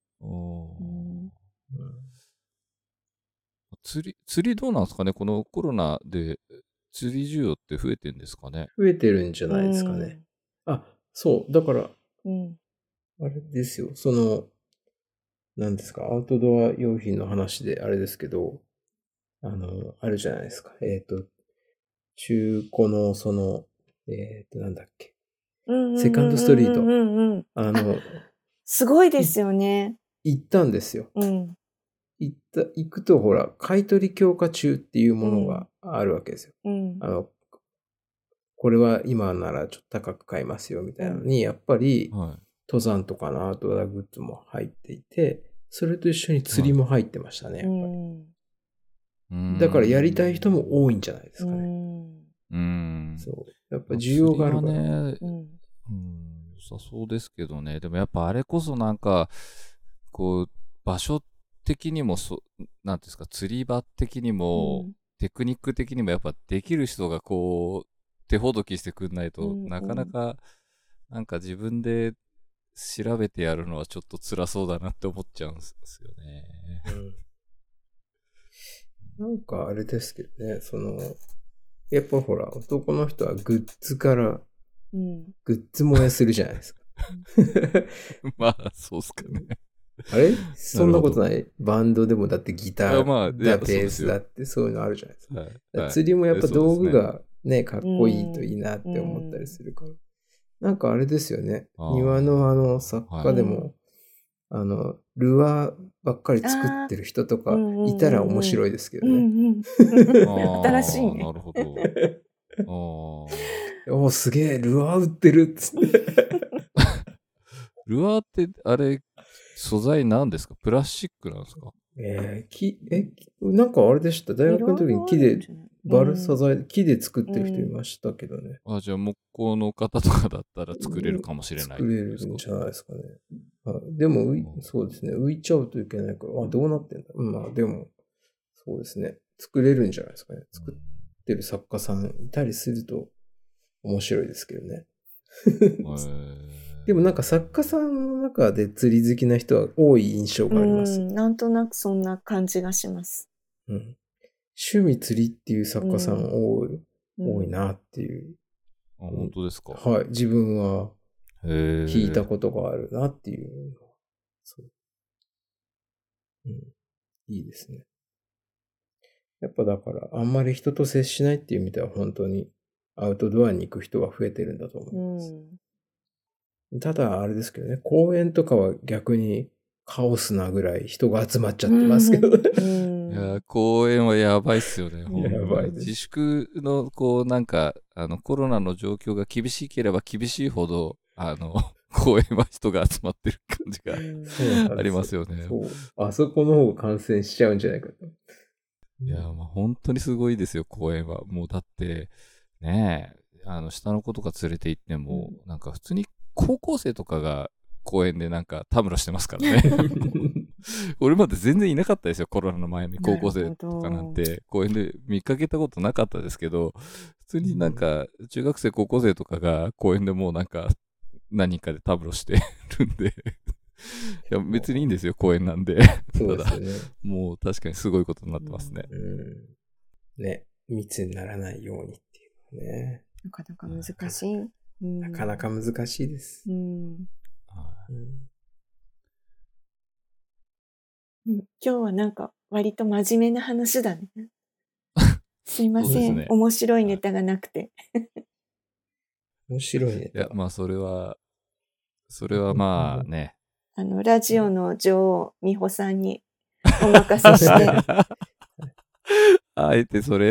S3: 釣りどうなんですかね？このコロナで釣り需要って増えてるんですかね？
S2: 増えてるんじゃないですかね。そう。だから、あれですよ。何ですか、アウトドア用品の話であれですけど、あるじゃないですか。中古のなんだっけ。セカンドストリート。
S1: すごいですよね。
S2: 行ったんですよ。行くとほら、買取強化中っていうものがあるわけですよ。これは今ならちょっと高く買いますよみたいなのに、やっぱり、登山とかのアウトドアグッズも入っていて、それと一緒に釣りも入ってましたね、やっぱり。だからやりたい人も多いんじゃないですかね。そう。やっぱ需要があるから。
S3: 良さそうですけどね。でもやっぱあれこそなんか、こう、場所的にもなんですか、釣り場的にも、テクニック的にもやっぱできる人がこう、手ほどきしてくんないと、なかなか、なんか自分で調べてやるのはちょっと辛そうだなって思っちゃうんですよね。
S2: なんかあれですけどね、やっぱほら、男の人はグッズから、グッズ燃やするじゃないですか。
S3: まあ、そうっすかね。
S2: あれそんなことない？バンドでもだってギターだ、ベースだってそういうのあるじゃないですか。釣りもやっぱ道具がね、かっこいいといいなって思ったりするから。なんかあれですよね。庭の作家でも、ルアーばっかり作ってる人とかいたら面白いですけどね。
S1: 新しいね。
S3: なるほど。
S2: お、すげえ、ルアー売ってるっつって。
S3: ルアーって、あれ、素材なんですか？プラスチックなんですか？
S2: なんかあれでした。大学の時に木で、木で作ってる人いましたけどね。
S3: じゃあ木工の方とかだったら作れるかもしれない。
S2: 作れるんじゃないですかね。でも、そうですね。浮いちゃうといけないから、どうなってんだ。まあでも、そうですね。作れるんじゃないですかね。作ってる作家さんいたりすると面白いですけどね。でもなんか作家さんの中で釣り好きな人は多い印象があります。
S1: なんとなくそんな感じがします。
S2: 趣味釣りっていう作家さん多いなっていう。
S3: 本当ですか？
S2: はい。自分は聞いたことがあるなっていう。いいですね。やっぱだからあんまり人と接しないっていう意味では本当にアウトドアに行く人が増えてるんだと思います。 ただ、あれですけどね、公園とかは逆にカオスなぐらい人が集まっちゃってますけどね。
S3: いや、公園はやばいっすよね。
S2: やばいです。
S3: 自粛の、なんか、コロナの状況が厳しければ厳しいほど、公園は人が集まってる感じがありますよね。
S2: そう。あそこの方が感染しちゃうんじゃないかと。
S3: いや、まあ本当にすごいですよ、公園は。もうだって、ねえ、下の子とか連れて行っても、なんか普通に高校生とかが公園でなんかたむろしてますからね。俺まで全然いなかったですよ、コロナの前に高校生とかなんて公園で見かけたことなかったですけど、普通になんか中学生高校生とかが公園でもうなんか何人かでたむろしてるんで、いや別にいいんですよ、公園なんで。
S2: そうですよね。
S3: もう確かにすごいことになってますね。
S2: ね、密にならないようにっていうね。
S1: なかなか難しい。
S2: なかなか難しいです。
S1: 今日はなんか割と真面目な話だね。すいません、ね、面白いネタがなくて。
S2: 面白いネタ。
S3: いや、まあそれはまあね。
S1: ラジオの女王、美穂さんにお任せして。
S3: あえてそれ、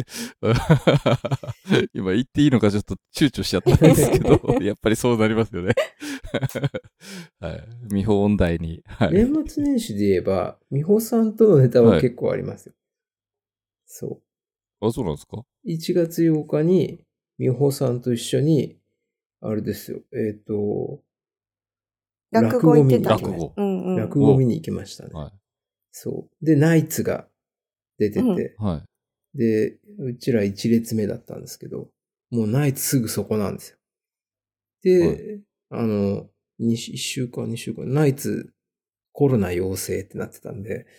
S3: 今言っていいのかちょっと躊躇しちゃったんですけど、やっぱりそうなりますよね。はい。美穂音大に。はい、
S2: 年末年始で言えば、美穂さんとのネタは結構ありますよ。そう。
S3: あ、そうなんですか
S2: ?1 月8日に美穂さんと一緒に、あれですよ、
S1: 落語見に行きま
S2: した。落語見に行きましたね。はい、そう。で、ナイツが出てて、
S3: はい。
S2: で、うちら1列目だったんですけど、もうナイツすぐそこなんですよ。で、はい、1週間、2週間、ナイツコロナ陽性ってなってたんで、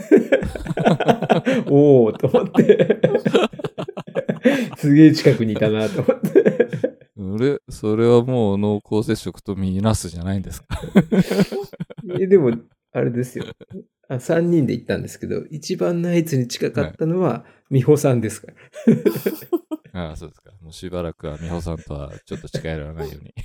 S2: おーと思って、すげえ近くにいたなと思って。
S3: それはもう濃厚接触とみなすじゃないんですか
S2: でも、あれですよ。3人で行ったんですけど、一番ナイツに近かったのは、美穂さんですから。
S3: ああ、そうですか。もうしばらくは美穂さんとはちょっと近寄らないように。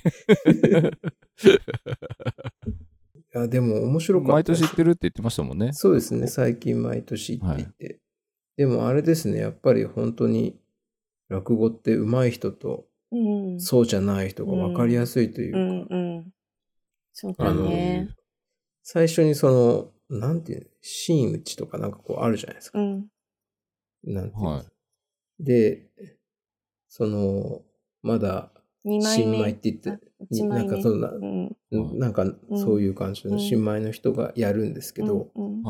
S2: いや、でも面白かった。
S3: 毎年行ってるって言ってましたもんね。
S2: そうですね。最近毎年行っていて。はい、でもあれですね。やっぱり本当に落語って上手い人と、そうじゃない人が分かりやすいというか。
S1: そうだね。
S2: 最初になんていう、真打ちとかなんかこうあるじゃないですか。なんていう、はい、で、まだ、新米って言って、なんかなんかそういう感じの新米の人がやるんですけど、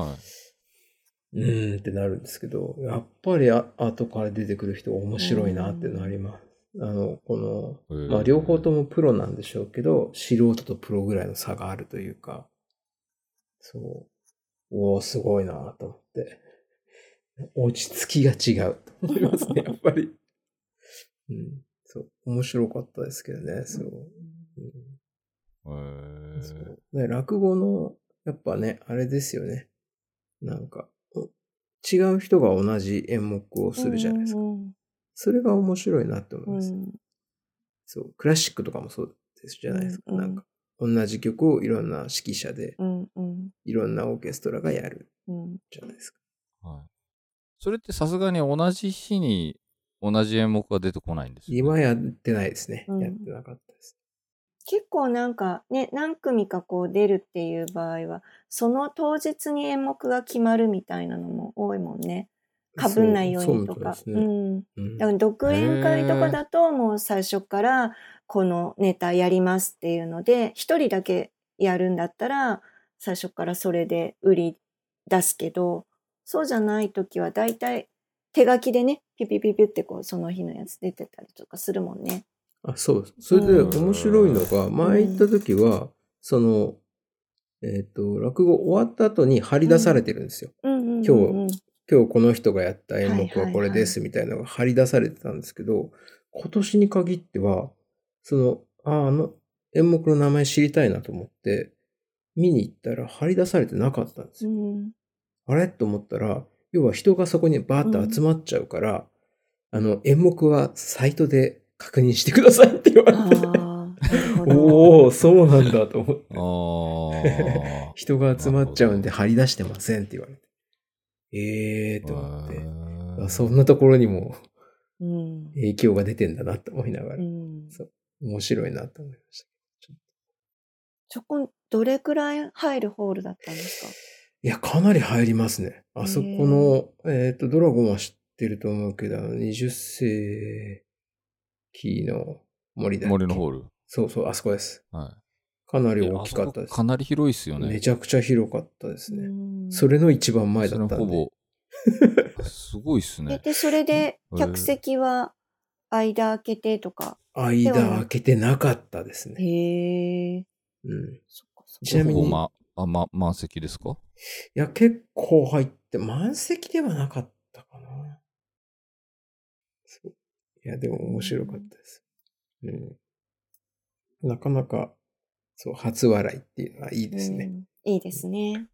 S2: ってなるんですけど、やっぱり後から出てくる人面白いなってなります。まあ両方ともプロなんでしょうけど、素人とプロぐらいの差があるというか、そう。おー、すごいなと思って。落ち着きが違うと思いますね、やっぱり。そう。面白かったですけどね、そう。そうね、落語の、やっぱね、あれですよね。なんか、違う人が同じ演目をするじゃないですか。それが面白いなって思います。そう。クラシックとかもそうですじゃないですか。なんか、同じ曲をいろんな指揮者で、いろんなオーケストラがやるじゃないですか。
S3: はい。それってさすがに同じ日に同じ演目が出てこないんですよね。
S2: 今やってないですね。やってなかったです。
S1: 結構なんかね、何組かこう出るっていう場合は、その当日に演目が決まるみたいなのも多いもんね。被んないようにとか。だから独演会とかだともう最初からこのネタやりますっていうので、一人だけやるんだったら最初からそれで売り出すけど、そうじゃないときはだいたい手書きでね、ピピピピってこうその日のやつ出てたりとかするもんね。
S2: あ、そうです。それで面白いのが、前行った時は、落語終わった後に貼り出されてるんですよ。今日この人がやった演目はこれですみたいなのが貼り出されてたんですけど、今年に限っては、演目の名前知りたいなと思って、見に行ったら貼り出されてなかったんですよ。あれと思ったら、要は人がそこにバーッと集まっちゃうから、演目はサイトで確認してくださいって言われて。 おお、そうなんだと思って。
S3: ああ。
S2: 人が集まっちゃうんで張り出してませんって言われて。と思って。そんなところにも影響が出てんだなと思いながら。そう面白いなと思いました。
S1: そこ、どれくらい入るホールだったんですか？
S2: いや、かなり入りますね。あそこの、ドラゴンは知ってると思うけど、20世紀の森だっけ？
S3: 森のホール。
S2: そうそう、あそこです。
S3: はい。
S2: かなり大きかったです。
S3: かなり広いですよね。
S2: めちゃくちゃ広かったですね。それの一番前だったんで。
S3: ほぼ、すごいっすね。
S1: で、それで、客席は間開けてとか。
S2: 間開けてなかったですね。
S1: へえ。
S2: うん。
S3: ちなみに。満席ですか？
S2: いや、結構入って、満席ではなかったかな。そう。いや、でも面白かったです。うん。なかなか、そう、初笑いっていうのはいいですね。
S1: いいですね。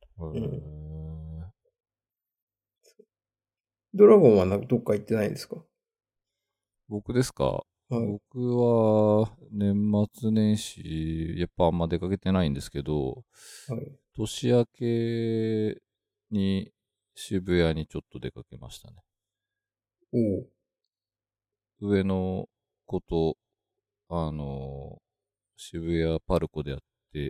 S2: ドラゴンはどっか行ってないんですか？
S3: 僕ですか？僕は年末年始、やっぱあんま出かけてないんですけど、年明けに渋谷にちょっと出かけましたね。上の子と、渋谷パルコでやって、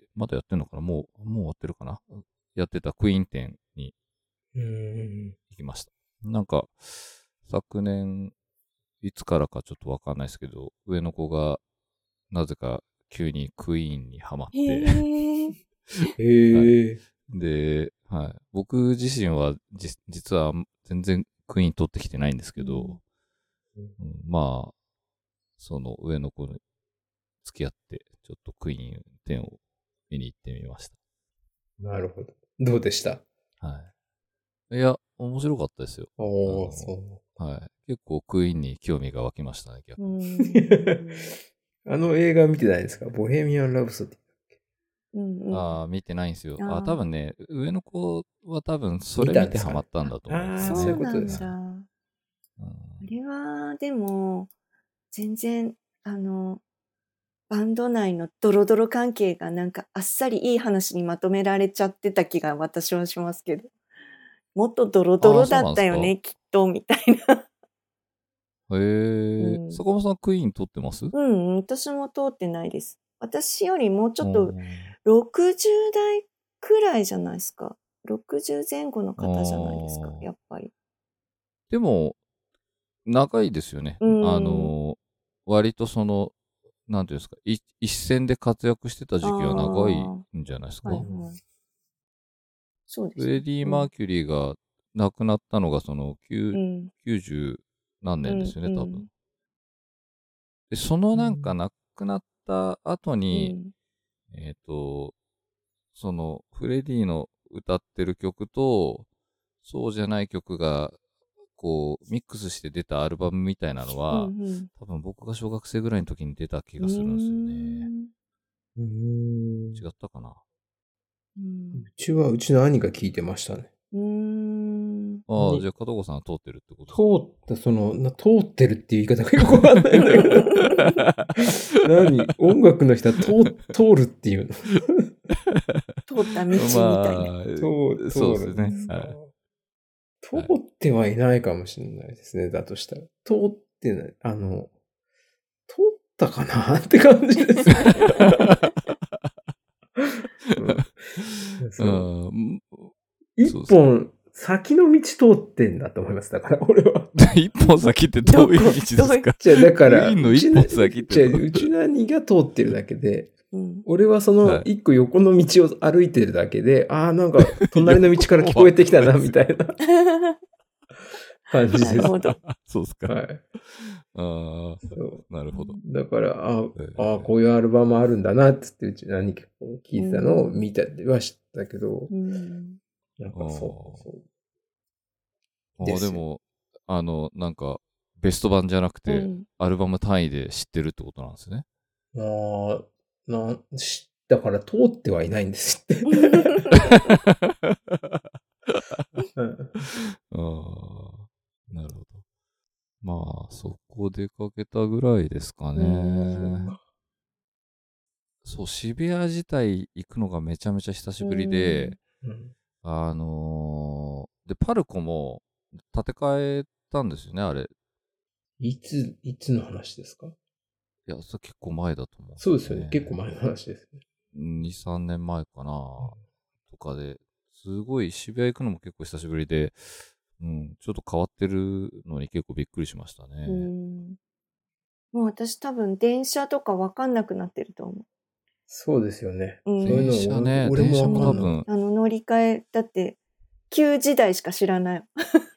S3: まだやってんのかな？もう終わってるかな？やってたクイーン店に行きました。なんか、昨年、いつからかちょっとわかんないですけど、上の子がなぜか急にクイーンにハマってで、はい。僕自身は実は全然クイーン取ってきてないんですけど、まあ、その上の子に付き合って、ちょっとクイーン10を見に行ってみました。
S2: なるほど。どうでした？
S3: はい。いや、面白かったですよ。
S2: そう。
S3: はい。結構クイーンに興味が湧きましたね、逆に。
S2: あの映画見てないですか？ボヘミアン・ラブソデ
S3: ィ。見てないんですよ。多分ね、上の子は多分それ見てハマったんだと思うんです。
S2: そういうことですか。
S1: あれは、でも、全然、バンド内のドロドロ関係がなんかあっさりいい話にまとめられちゃってた気が私はしますけど。もっとドロドロだったよね、きっと、みたいな。
S3: 坂本さんクイーン撮ってます？
S1: 私も通ってないです。私よりもうちょっと60代くらいじゃないですか。60前後の方じゃないですか、やっぱり。
S3: でも、長いですよね。割とその、なんていうんですか、一線で活躍してた時期は長いんじゃないですか。
S1: そうですね。
S3: フレディ・マーキュリーが亡くなったのがその90何年ですよね、多分。で、そのなんか亡くなった後に、そのフレディの歌ってる曲と、そうじゃない曲が、こう、ミックスして出たアルバムみたいなのは、多分僕が小学生ぐらいの時に出た気がするんですよね。違ったかな。
S2: うちの兄が聞いてましたね。
S3: じゃあ、片岡さんは通ってるってことですか？
S2: 通ってるっていう言い方がよくわかんないんだけど。音楽の人は通るっていうの。
S1: 通った道みたいな。
S3: そうですね。
S2: 通ってはいないかもしれないですね。だとしたら。通ってない。通ったかなって感じですね。一本先の道通ってんだと思います。だから俺は。
S3: 一本先ってどういう道ですか？
S2: だから、
S3: うち
S2: の兄が通ってるだけで、俺はその一個横の道を歩いてるだけで、なんか隣の道から聞こえてきたな、みたいな感じです。なるほど。
S3: そうですか。
S2: はい。
S3: なるほど。
S2: だから、こういうアルバムあるんだな、つってうちの兄貴が聞いてたのを見たりはしたけど、なんか
S3: でも、なんか、ベスト版じゃなくて、アルバム単位で知ってるってことなんですね。
S2: だから通ってはいないんですって。
S3: なるほど。まあ、そこ出かけたぐらいですかね。 そう、渋谷自体行くのがめちゃめちゃ久しぶりで、で、パルコも建て替えたんですよね、あれ。
S2: いつの話ですか？
S3: いや、それ結構前だと思う、
S2: そうですよね。結構前の話ですね。
S3: 2、3年前かな、とかで、すごい渋谷行くのも結構久しぶりで、ちょっと変わってるのに結構びっくりしましたね。
S1: もう私多分電車とか分かんなくなってると思う。
S2: そうですよね。
S3: 電車ね、
S2: 俺も
S3: 電車も多
S2: 分。
S1: 乗り換え、だって、旧時代しか知らない。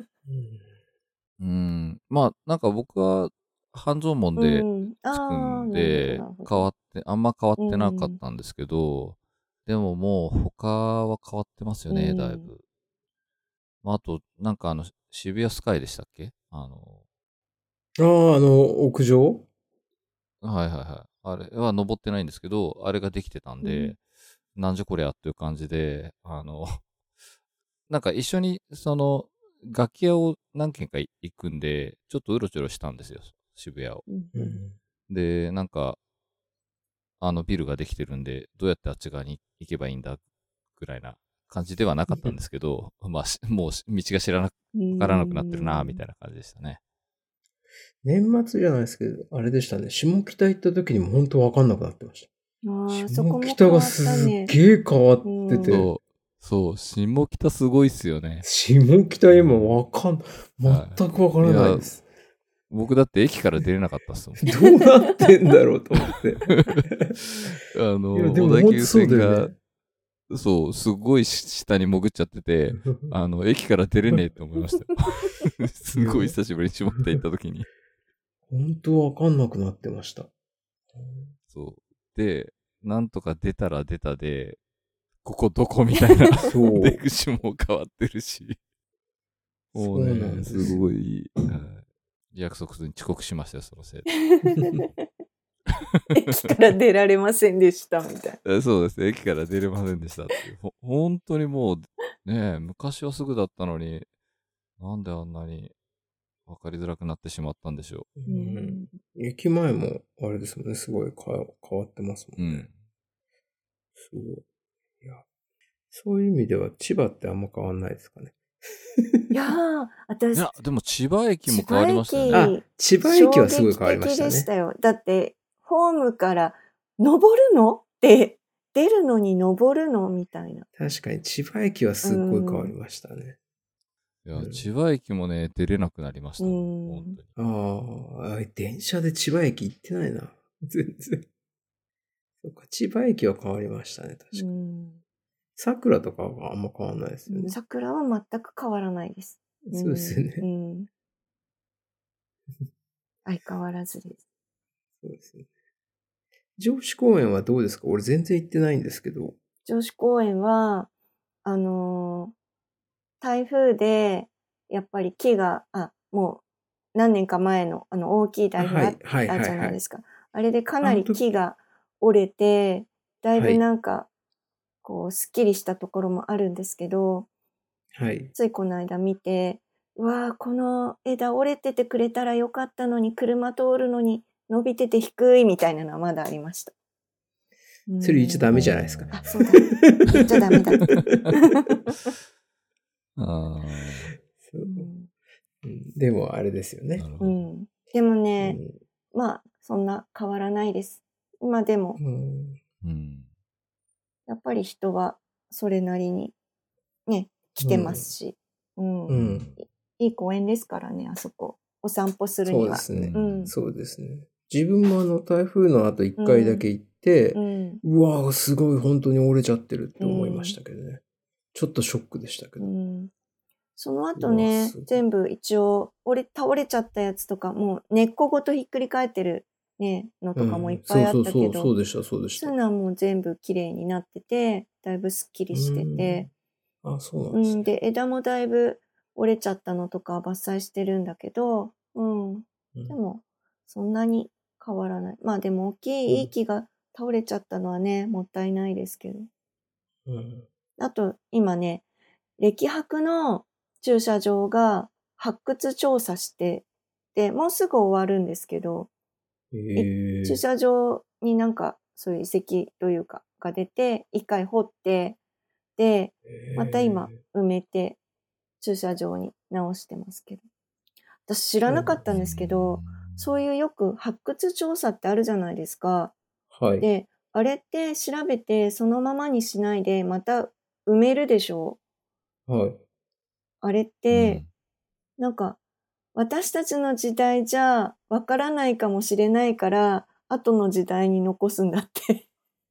S3: まあ、なんか僕は半蔵門で着くんで、あんま変わってなかったんですけど、でももう他は変わってますよね、だいぶ。あと、なんか渋谷スカイでしたっけ？
S2: 屋上？
S3: はいはいはい。あれは登ってないんですけど、あれができてたんで、なんじゃこりゃっていう感じで、なんか一緒に、楽器屋を何軒か行くんで、ちょっとうろちょろしたんですよ、渋谷を。で、なんか、ビルができてるんで、どうやってあっち側に行けばいいんだ、ぐらいな感じではなかったんですけど、まあ、もう道がわからなくなってるな、みたいな感じでしたね。
S2: 年末じゃないですけど、あれでしたね。下北行った時にも本当わかんなくなってました。下北がすっげえ変わってて。
S3: そう、下北すごいっすよね。
S2: 下北今全くわからないです。
S3: 僕だって駅から出れなかったっすもん。
S2: どうなってんだろうと思って。
S3: 小田急線が、そう、すごい下に潜っちゃってて、駅から出れねえって思いましたよ。すごい久しぶりに下北行った時に。
S2: 本当わかんなくなってました。
S3: そう。で、なんとか出たら出たで、ここどこみたいな出口も変わってるし。もうね、すごい、約束に遅刻しましたよ、そのせいで。
S1: 駅から出られませんでした、みたいな。
S3: そうですね、駅から出れませんでしたっていう。本当にもう、ね、昔はすぐだったのに、なんであんなに分かりづらくなってしまったんでしょう。
S2: 駅前も、あれですもんね、すごい変わってますもんね。すごい。いや、そういう意味では千葉ってあんま変わんないですかね。
S1: いやー、私。
S3: いや、でも千葉駅も変わりましたね。
S2: 千葉駅はすごい変わりましたね。
S1: 衝撃的でしたよ。だって、ホームから登るのって出るのに登るのみたいな。
S2: 確かに千葉駅はすっごい変わりましたね。
S3: いや、千葉駅もね、出れなくなりました。本
S2: 当に。電車で千葉駅行ってないな。全然。そっか、千葉駅は変わりましたね、確かに。桜とかはあんま変わらないですよね。
S1: 桜は全く変わらないです。
S2: そうですよね。
S1: 相変わらずです。
S2: そうですね。城址公園はどうですか？俺全然行ってないんですけど。
S1: 城址公園は、台風で、やっぱり木が、もう何年か前の大きい台風あったじゃないですか。あれでかなり木が折れて、だいぶなんか、こう、すっきりしたところもあるんですけど、ついこの間見て、うわー、この枝折れててくれたらよかったのに、車通るのに伸びてて低いみたいなのはまだありました。
S2: それ言っちゃダメじゃないですか。
S1: そうだ。言っちゃダメだ。
S2: でもあれですよね。
S1: でもね、まあ、そんな変わらないです。今でも、やっぱり人はそれなりにね、来てますし、いい公園ですからね、あそこ。お散歩するには。
S2: そうですね。そうですね。自分も台風の後1回だけ行って、うわーすごい本当に折れちゃってるって思いましたけどね。ちょっとショックでしたけど。
S1: その後ね、全部一応倒れちゃったやつとか、もう根っこごとひっくり返ってるね、のとかもいっぱいあったけど、
S2: そうでした。そう
S1: いうのはもう全部綺麗になってて、だいぶスッキリしてて、
S2: そうなんですね。
S1: で、枝もだいぶ折れちゃったのとか伐採してるんだけど、でも、そんなに変わらない。まあでも大きいいい木が倒れちゃったのはね、もったいないですけど。あと、今ね、歴博の駐車場が発掘調査して、で、もうすぐ終わるんですけど、駐車場になんかそういう遺跡というかが出て、一回掘って、で、また今埋めて駐車場に直してますけど。私知らなかったんですけど、そういうよく発掘調査ってあるじゃないですか。
S2: はい。
S1: で、あれって調べてそのままにしないでまた埋めるでしょ
S2: はい。
S1: あれって、なんか私たちの時代じゃわからないかもしれないから、後の時代に残すんだって。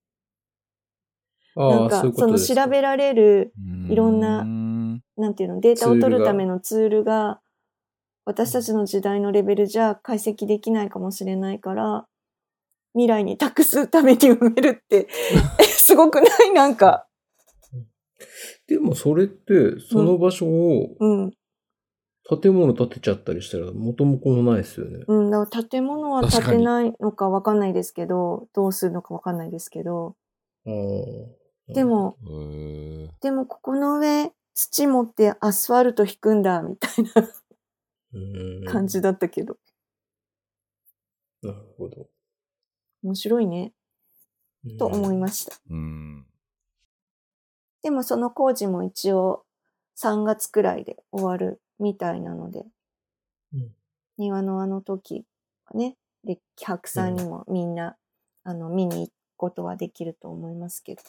S1: なんか、その調べられるいろんな、なんていうの、データを取るためのツールが、私たちの時代のレベルじゃ解析できないかもしれないから、未来に託すために埋めるって、すごくないなんか。
S2: でもそれって、その場所を、建物建てちゃったりしたら元も子もないですよね。
S1: だから建物は建てないのかわかんないですけど、どうするのかわかんないですけど。でもここの上、土持ってアスファルト引くんだ、みたいな感じだったけど。
S2: なるほど。
S1: 面白いね。と思いました。でもその工事も一応3月くらいで終わるみたいなので、庭のあの時はね、で、白さんにもみんな、見に行くことはできると思いますけど。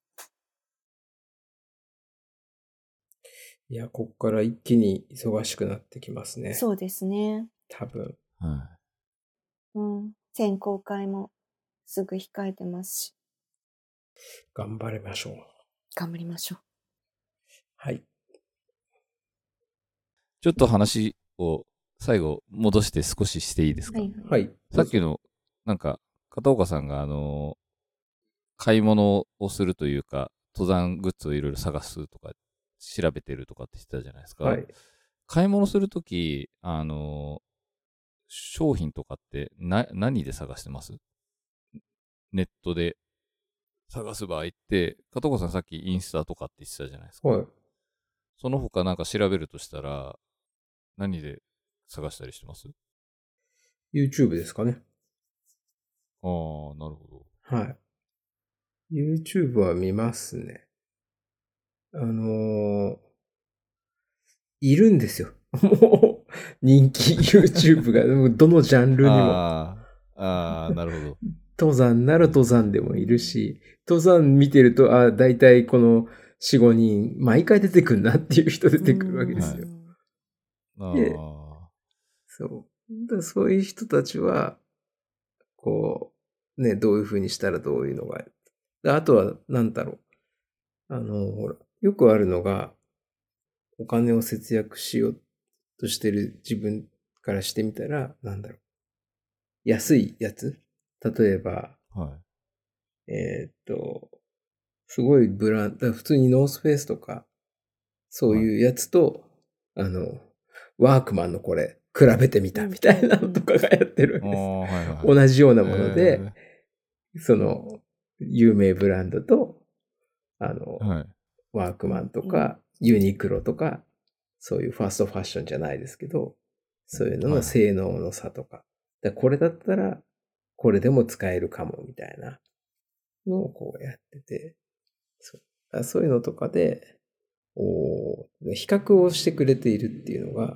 S2: いや、こっから一気に忙しくなってきますね。
S1: そうですね。
S2: 多分。
S1: 選考会もすぐ控えてますし。
S2: 頑張りましょう。
S1: 頑張りましょう。
S2: はい。
S3: ちょっと話を最後戻して少ししていいですか？
S2: はい。
S3: さっきの、なんか、片岡さんが買い物をするというか、登山グッズをいろいろ探すとか、調べてるとかって言ってたじゃないですか。
S2: はい。
S3: 買い物するとき、商品とかって何で探してます？ネットで探す場合って、片岡さんさっきインスタとかって言ってたじゃないですか。
S2: はい。
S3: その他なんか調べるとしたら、何で探したりしてます？
S2: YouTube ですかね。
S3: ああ、なるほど。
S2: はい。YouTube は見ますね。いるんですよ。もう、人気 YouTube が、どのジャンルにも。
S3: ああ、なるほど。
S2: 登山なら登山でもいるし、登山見てると、だいたいこの4、5人、毎回出てくんなっていう人出てくるわけですよ。で、そういう人たちは、こう、ね、どういう風にしたらどういうのが。あとは、なんだろう。ほら、よくあるのが、お金を節約しようとしてる自分からしてみたら、なんだろう。安いやつ？例えば、すごいブランド、普通にノースフェイスとか、そういうやつと、ワークマンのこれ、比べてみたみたいなのとかがやってるわけです。同じようなもので、その、有名ブランドと、ワークマンとか、ユニクロとか、そういうファストファッションじゃないですけど、そういうのの性能の差とか。これだったら、これでも使えるかも、みたいなのをこうやってて、そういうのとかで、比較をしてくれているっていうのが、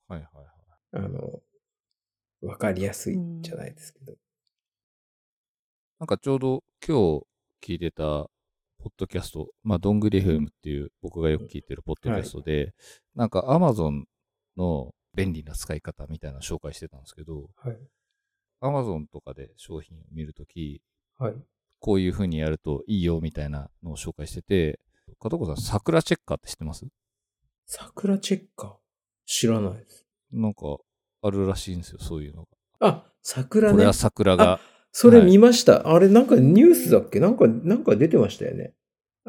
S2: わかりやすいんじゃないですけど。
S3: なんかちょうど今日聞いてたポッドキャスト、どんぐり FM っていう僕がよく聞いてるポッドキャストで、なんか Amazon の便利な使い方みたいなのを紹介してたんですけど、Amazon とかで商品を見るとき、こういう風にやるといいよみたいなのを紹介してて、片岡さん、桜チェッカーって知ってます？
S2: 桜チェッカー？知らないです。
S3: なんか、あるらしいんですよ、そういうのが。
S2: 桜ね。
S3: これは桜が。
S2: それ見ました。あれ、なんかニュースだっけ？なんか出てましたよね。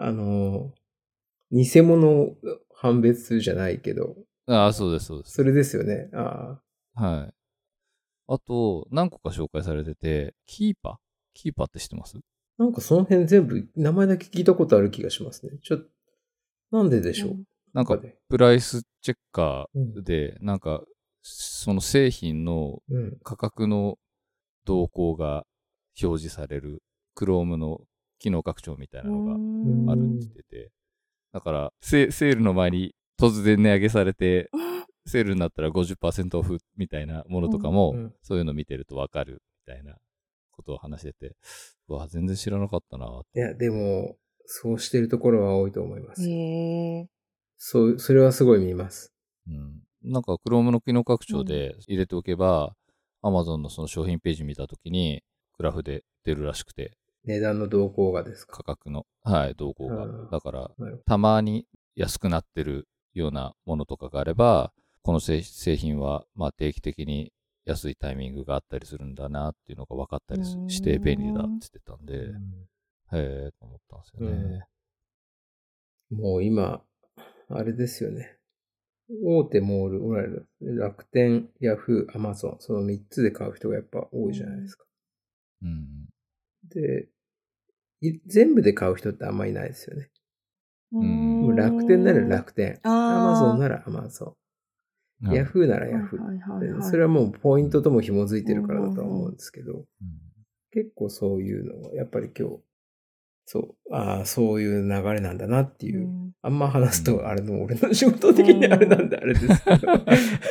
S2: 偽物判別じゃないけど。
S3: そうです、そうです。
S2: それですよね。
S3: はい。あと、何個か紹介されてて、キーパーって知ってます？
S2: なんかその辺全部、名前だけ聞いたことある気がしますね。なんででしょう？
S3: なんか、プライスチェッカーで、なんか、その製品の価格の動向が表示される Chrome の機能拡張みたいなのがあるって言ってて、だからセールの前に突然値上げされて、セールになったら 50% オフみたいなものとかも、そういうの見てるとわかるみたいなことを話してて、うわ、全然知らなかったな。
S2: いや、でも、そうしてるところは多いと思います。それはすごい見ます。
S3: うん。なんか Chrome の機能拡張で入れておけば、Amazon のその商品ページ見たときに、グラフで出るらしくて。
S2: 値段の動向がですか？
S3: 価格の、はい、動向が。だから、たまに安くなってるようなものとかがあれば、この製品は、まあ定期的に安いタイミングがあったりするんだなっていうのが分かったりして便利だって言ってたんで、へえと思ったんですよね。
S2: もう今、あれですよね。大手モール、楽天、ヤフー、アマゾン、その3つで買う人がやっぱ多いじゃないですか。で、全部で買う人ってあんまりいないですよね。もう楽天なら楽天、アマゾンならアマゾン、ヤフーならヤフー。それはもうポイントとも紐づいてるからだとは思うんですけど、結構そういうのはやっぱり今日、そういう流れなんだなっていう。あんま話すと、あれの俺の仕事的にあれなんであれですけど。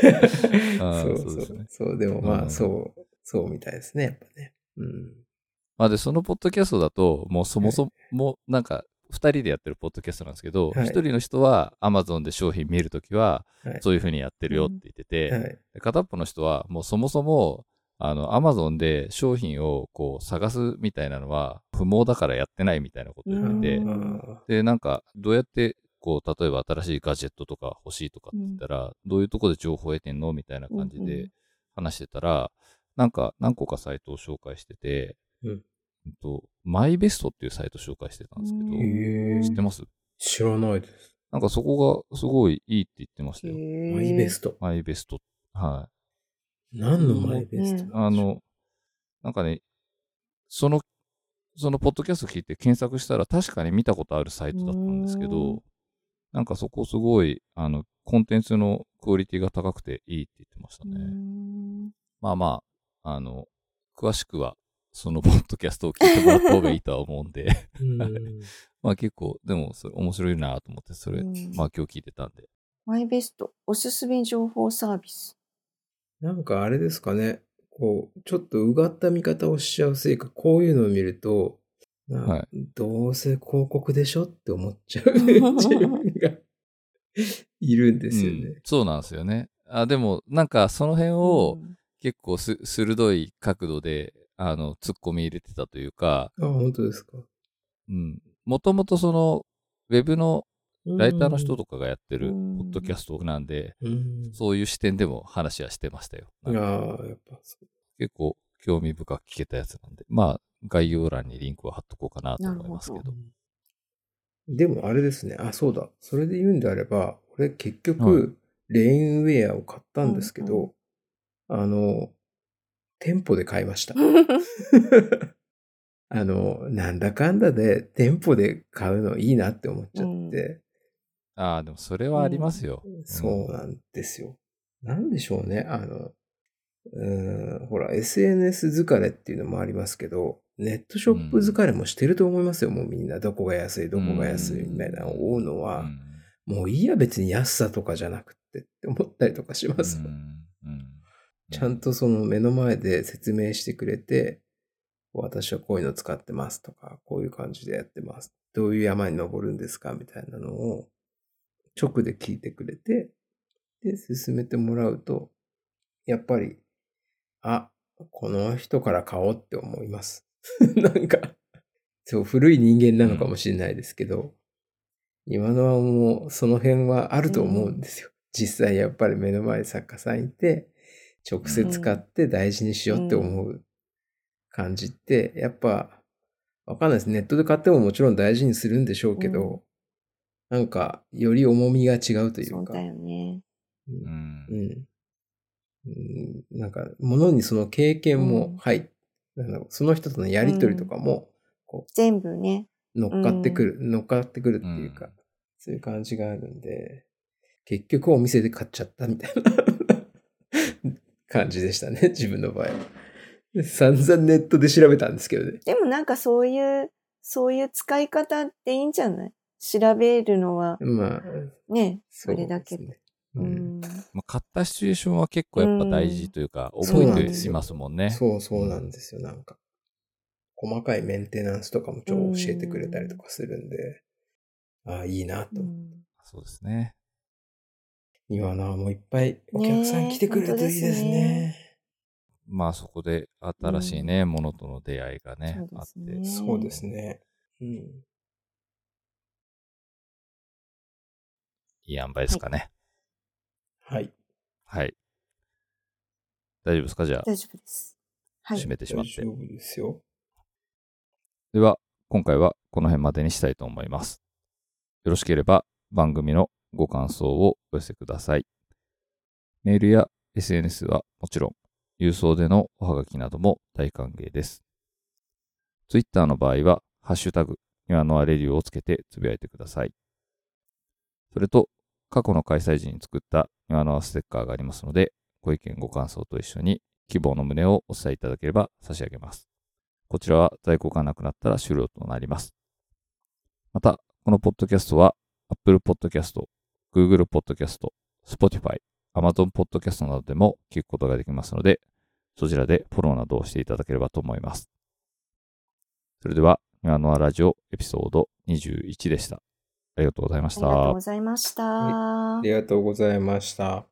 S2: そう、でもまあ、そうみたいですね、やっぱね。
S3: まあで、そのポッドキャストだと、もうそもそも、なんか、2人でやってるポッドキャストなんですけど、1人の人は Amazon で商品見るときは、そういう風にやってるよって言ってて、片っぽの人は、もうそもそも、Amazon で商品をこう探すみたいなのは不毛だからやってないみたいなことを言ってて、で、なんか、どうやって、こう、例えば新しいガジェットとか欲しいとかって言ったら、どういうとこで情報を得てんのみたいな感じで話してたら、なんか何個かサイトを紹介してて、マイベストっていうサイト紹介してたんですけど、知ってます？
S2: 知らないです。
S3: なんかそこがすごいいいって言ってましたよ。
S2: マイベスト。
S3: マイベスト。はい。
S2: 何のマイベスト？
S3: なんかね、そのポッドキャスト聞いて検索したら確かに見たことあるサイトだったんですけど、なんかそこすごい、コンテンツのクオリティが高くていいって言ってましたね。まあまあ、詳しくは、そのポッドキャストを聞いてもらった方がいいとは思うんでまあ結構、でもそれ面白いなと思って、それ、まあ今日聞いてたんで。
S1: マイベスト、おすすめ情報サービス。
S2: なんかあれですかね、こう、ちょっとうがった見方をしちゃうせいか、こういうのを見ると、どうせ広告でしょって思っちゃう自分がいるんですよね。
S3: そうなんですよね。でも、なんかその辺を結構鋭い角度で、突っ込み入れてたというか。
S2: 本当ですか。
S3: もともとその、ウェブのライターの人とかがやってるポッドキャストなんで、そういう視点でも話はしてましたよ。
S2: やっぱそう。
S3: 結構興味深く聞けたやつなんで、まあ、概要欄にリンクを貼っとこうかなと思いますけど。
S2: でもあれですね。そうだ。それで言うんであれば、俺結局、レインウェアを買ったんですけど、店舗で買いました。なんだかんだで店舗で買うのいいなって思っちゃって。
S3: でもそれはありますよ。
S2: そうなんですよ。なんでしょうね。ほら、SNS 疲れっていうのもありますけど、ネットショップ疲れもしてると思いますよ。もうみんなどこが安い、どこが安いみたいなのを追うのは、もういいや別に安さとかじゃなくてって思ったりとかします。ちゃんとその目の前で説明してくれて、私はこういうの使ってますとか、こういう感じでやってます。どういう山に登るんですかみたいなのを直で聞いてくれて、で、進めてもらうと、やっぱり、この人から買おうって思います。なんか、そう、古い人間なのかもしれないですけど、今のはもうその辺はあると思うんですよ。実際やっぱり目の前に作家さんいて、直接買って大事にしようって思う感じって、やっぱ、わかんないです。ネットで買ってももちろん大事にするんでしょうけど、なんか、より重みが違うというか。
S1: そうだよね。
S2: なんか、物にその経験もその人とのやりとりとかも、こう、
S1: 全部ね。
S2: 乗っかってくるっていうか、そういう感じがあるんで、結局お店で買っちゃったみたいな感じでしたね、自分の場合は。 散々ネットで調べたんですけどね。
S1: でもなんかそういう使い方っていいんじゃない？調べるのは。
S2: まあ。
S1: ね、
S2: そ
S1: あれだけど。
S3: 買ったシチュエーションは結構やっぱ大事というか、覚えていますもんね。
S2: そうなんですよ。なんか、細かいメンテナンスとかも教えてくれたりとかするんで、ああ、いいなと。
S3: そうですね。
S2: 庭のもういっぱいお客さん来てくれるといいですね。
S3: まあそこで新しいね、ものとの出会いがね、あって。
S2: そうですね。
S3: いい塩梅ですかね。
S2: はい。
S3: はい。大丈夫ですか？じゃあ。
S1: 大丈夫です。はい。
S3: 締めてしまって。
S2: 大丈夫ですよ。
S3: では、今回はこの辺までにしたいと思います。よろしければ番組のご感想をお寄せください。メールや SNS はもちろん、郵送でのおはがきなども大歓迎です。Twitter の場合は、ハッシュタグ、庭のあレディオをつけてつぶやいてください。それと、過去の開催時に作った庭のあステッカーがありますので、ご意見ご感想と一緒に希望の旨をお伝えいただければ差し上げます。こちらは在庫がなくなったら終了となります。また、このポッドキャストは Apple Podcast、Google Podcast、Spotify、Amazon Podcast などでも聞くことができますので、そちらでフォローなどをしていただければと思います。それでは、庭のあラジオエピソード21でした。ありがとうございました。
S1: ありがとうございました。
S2: ありがとうございました。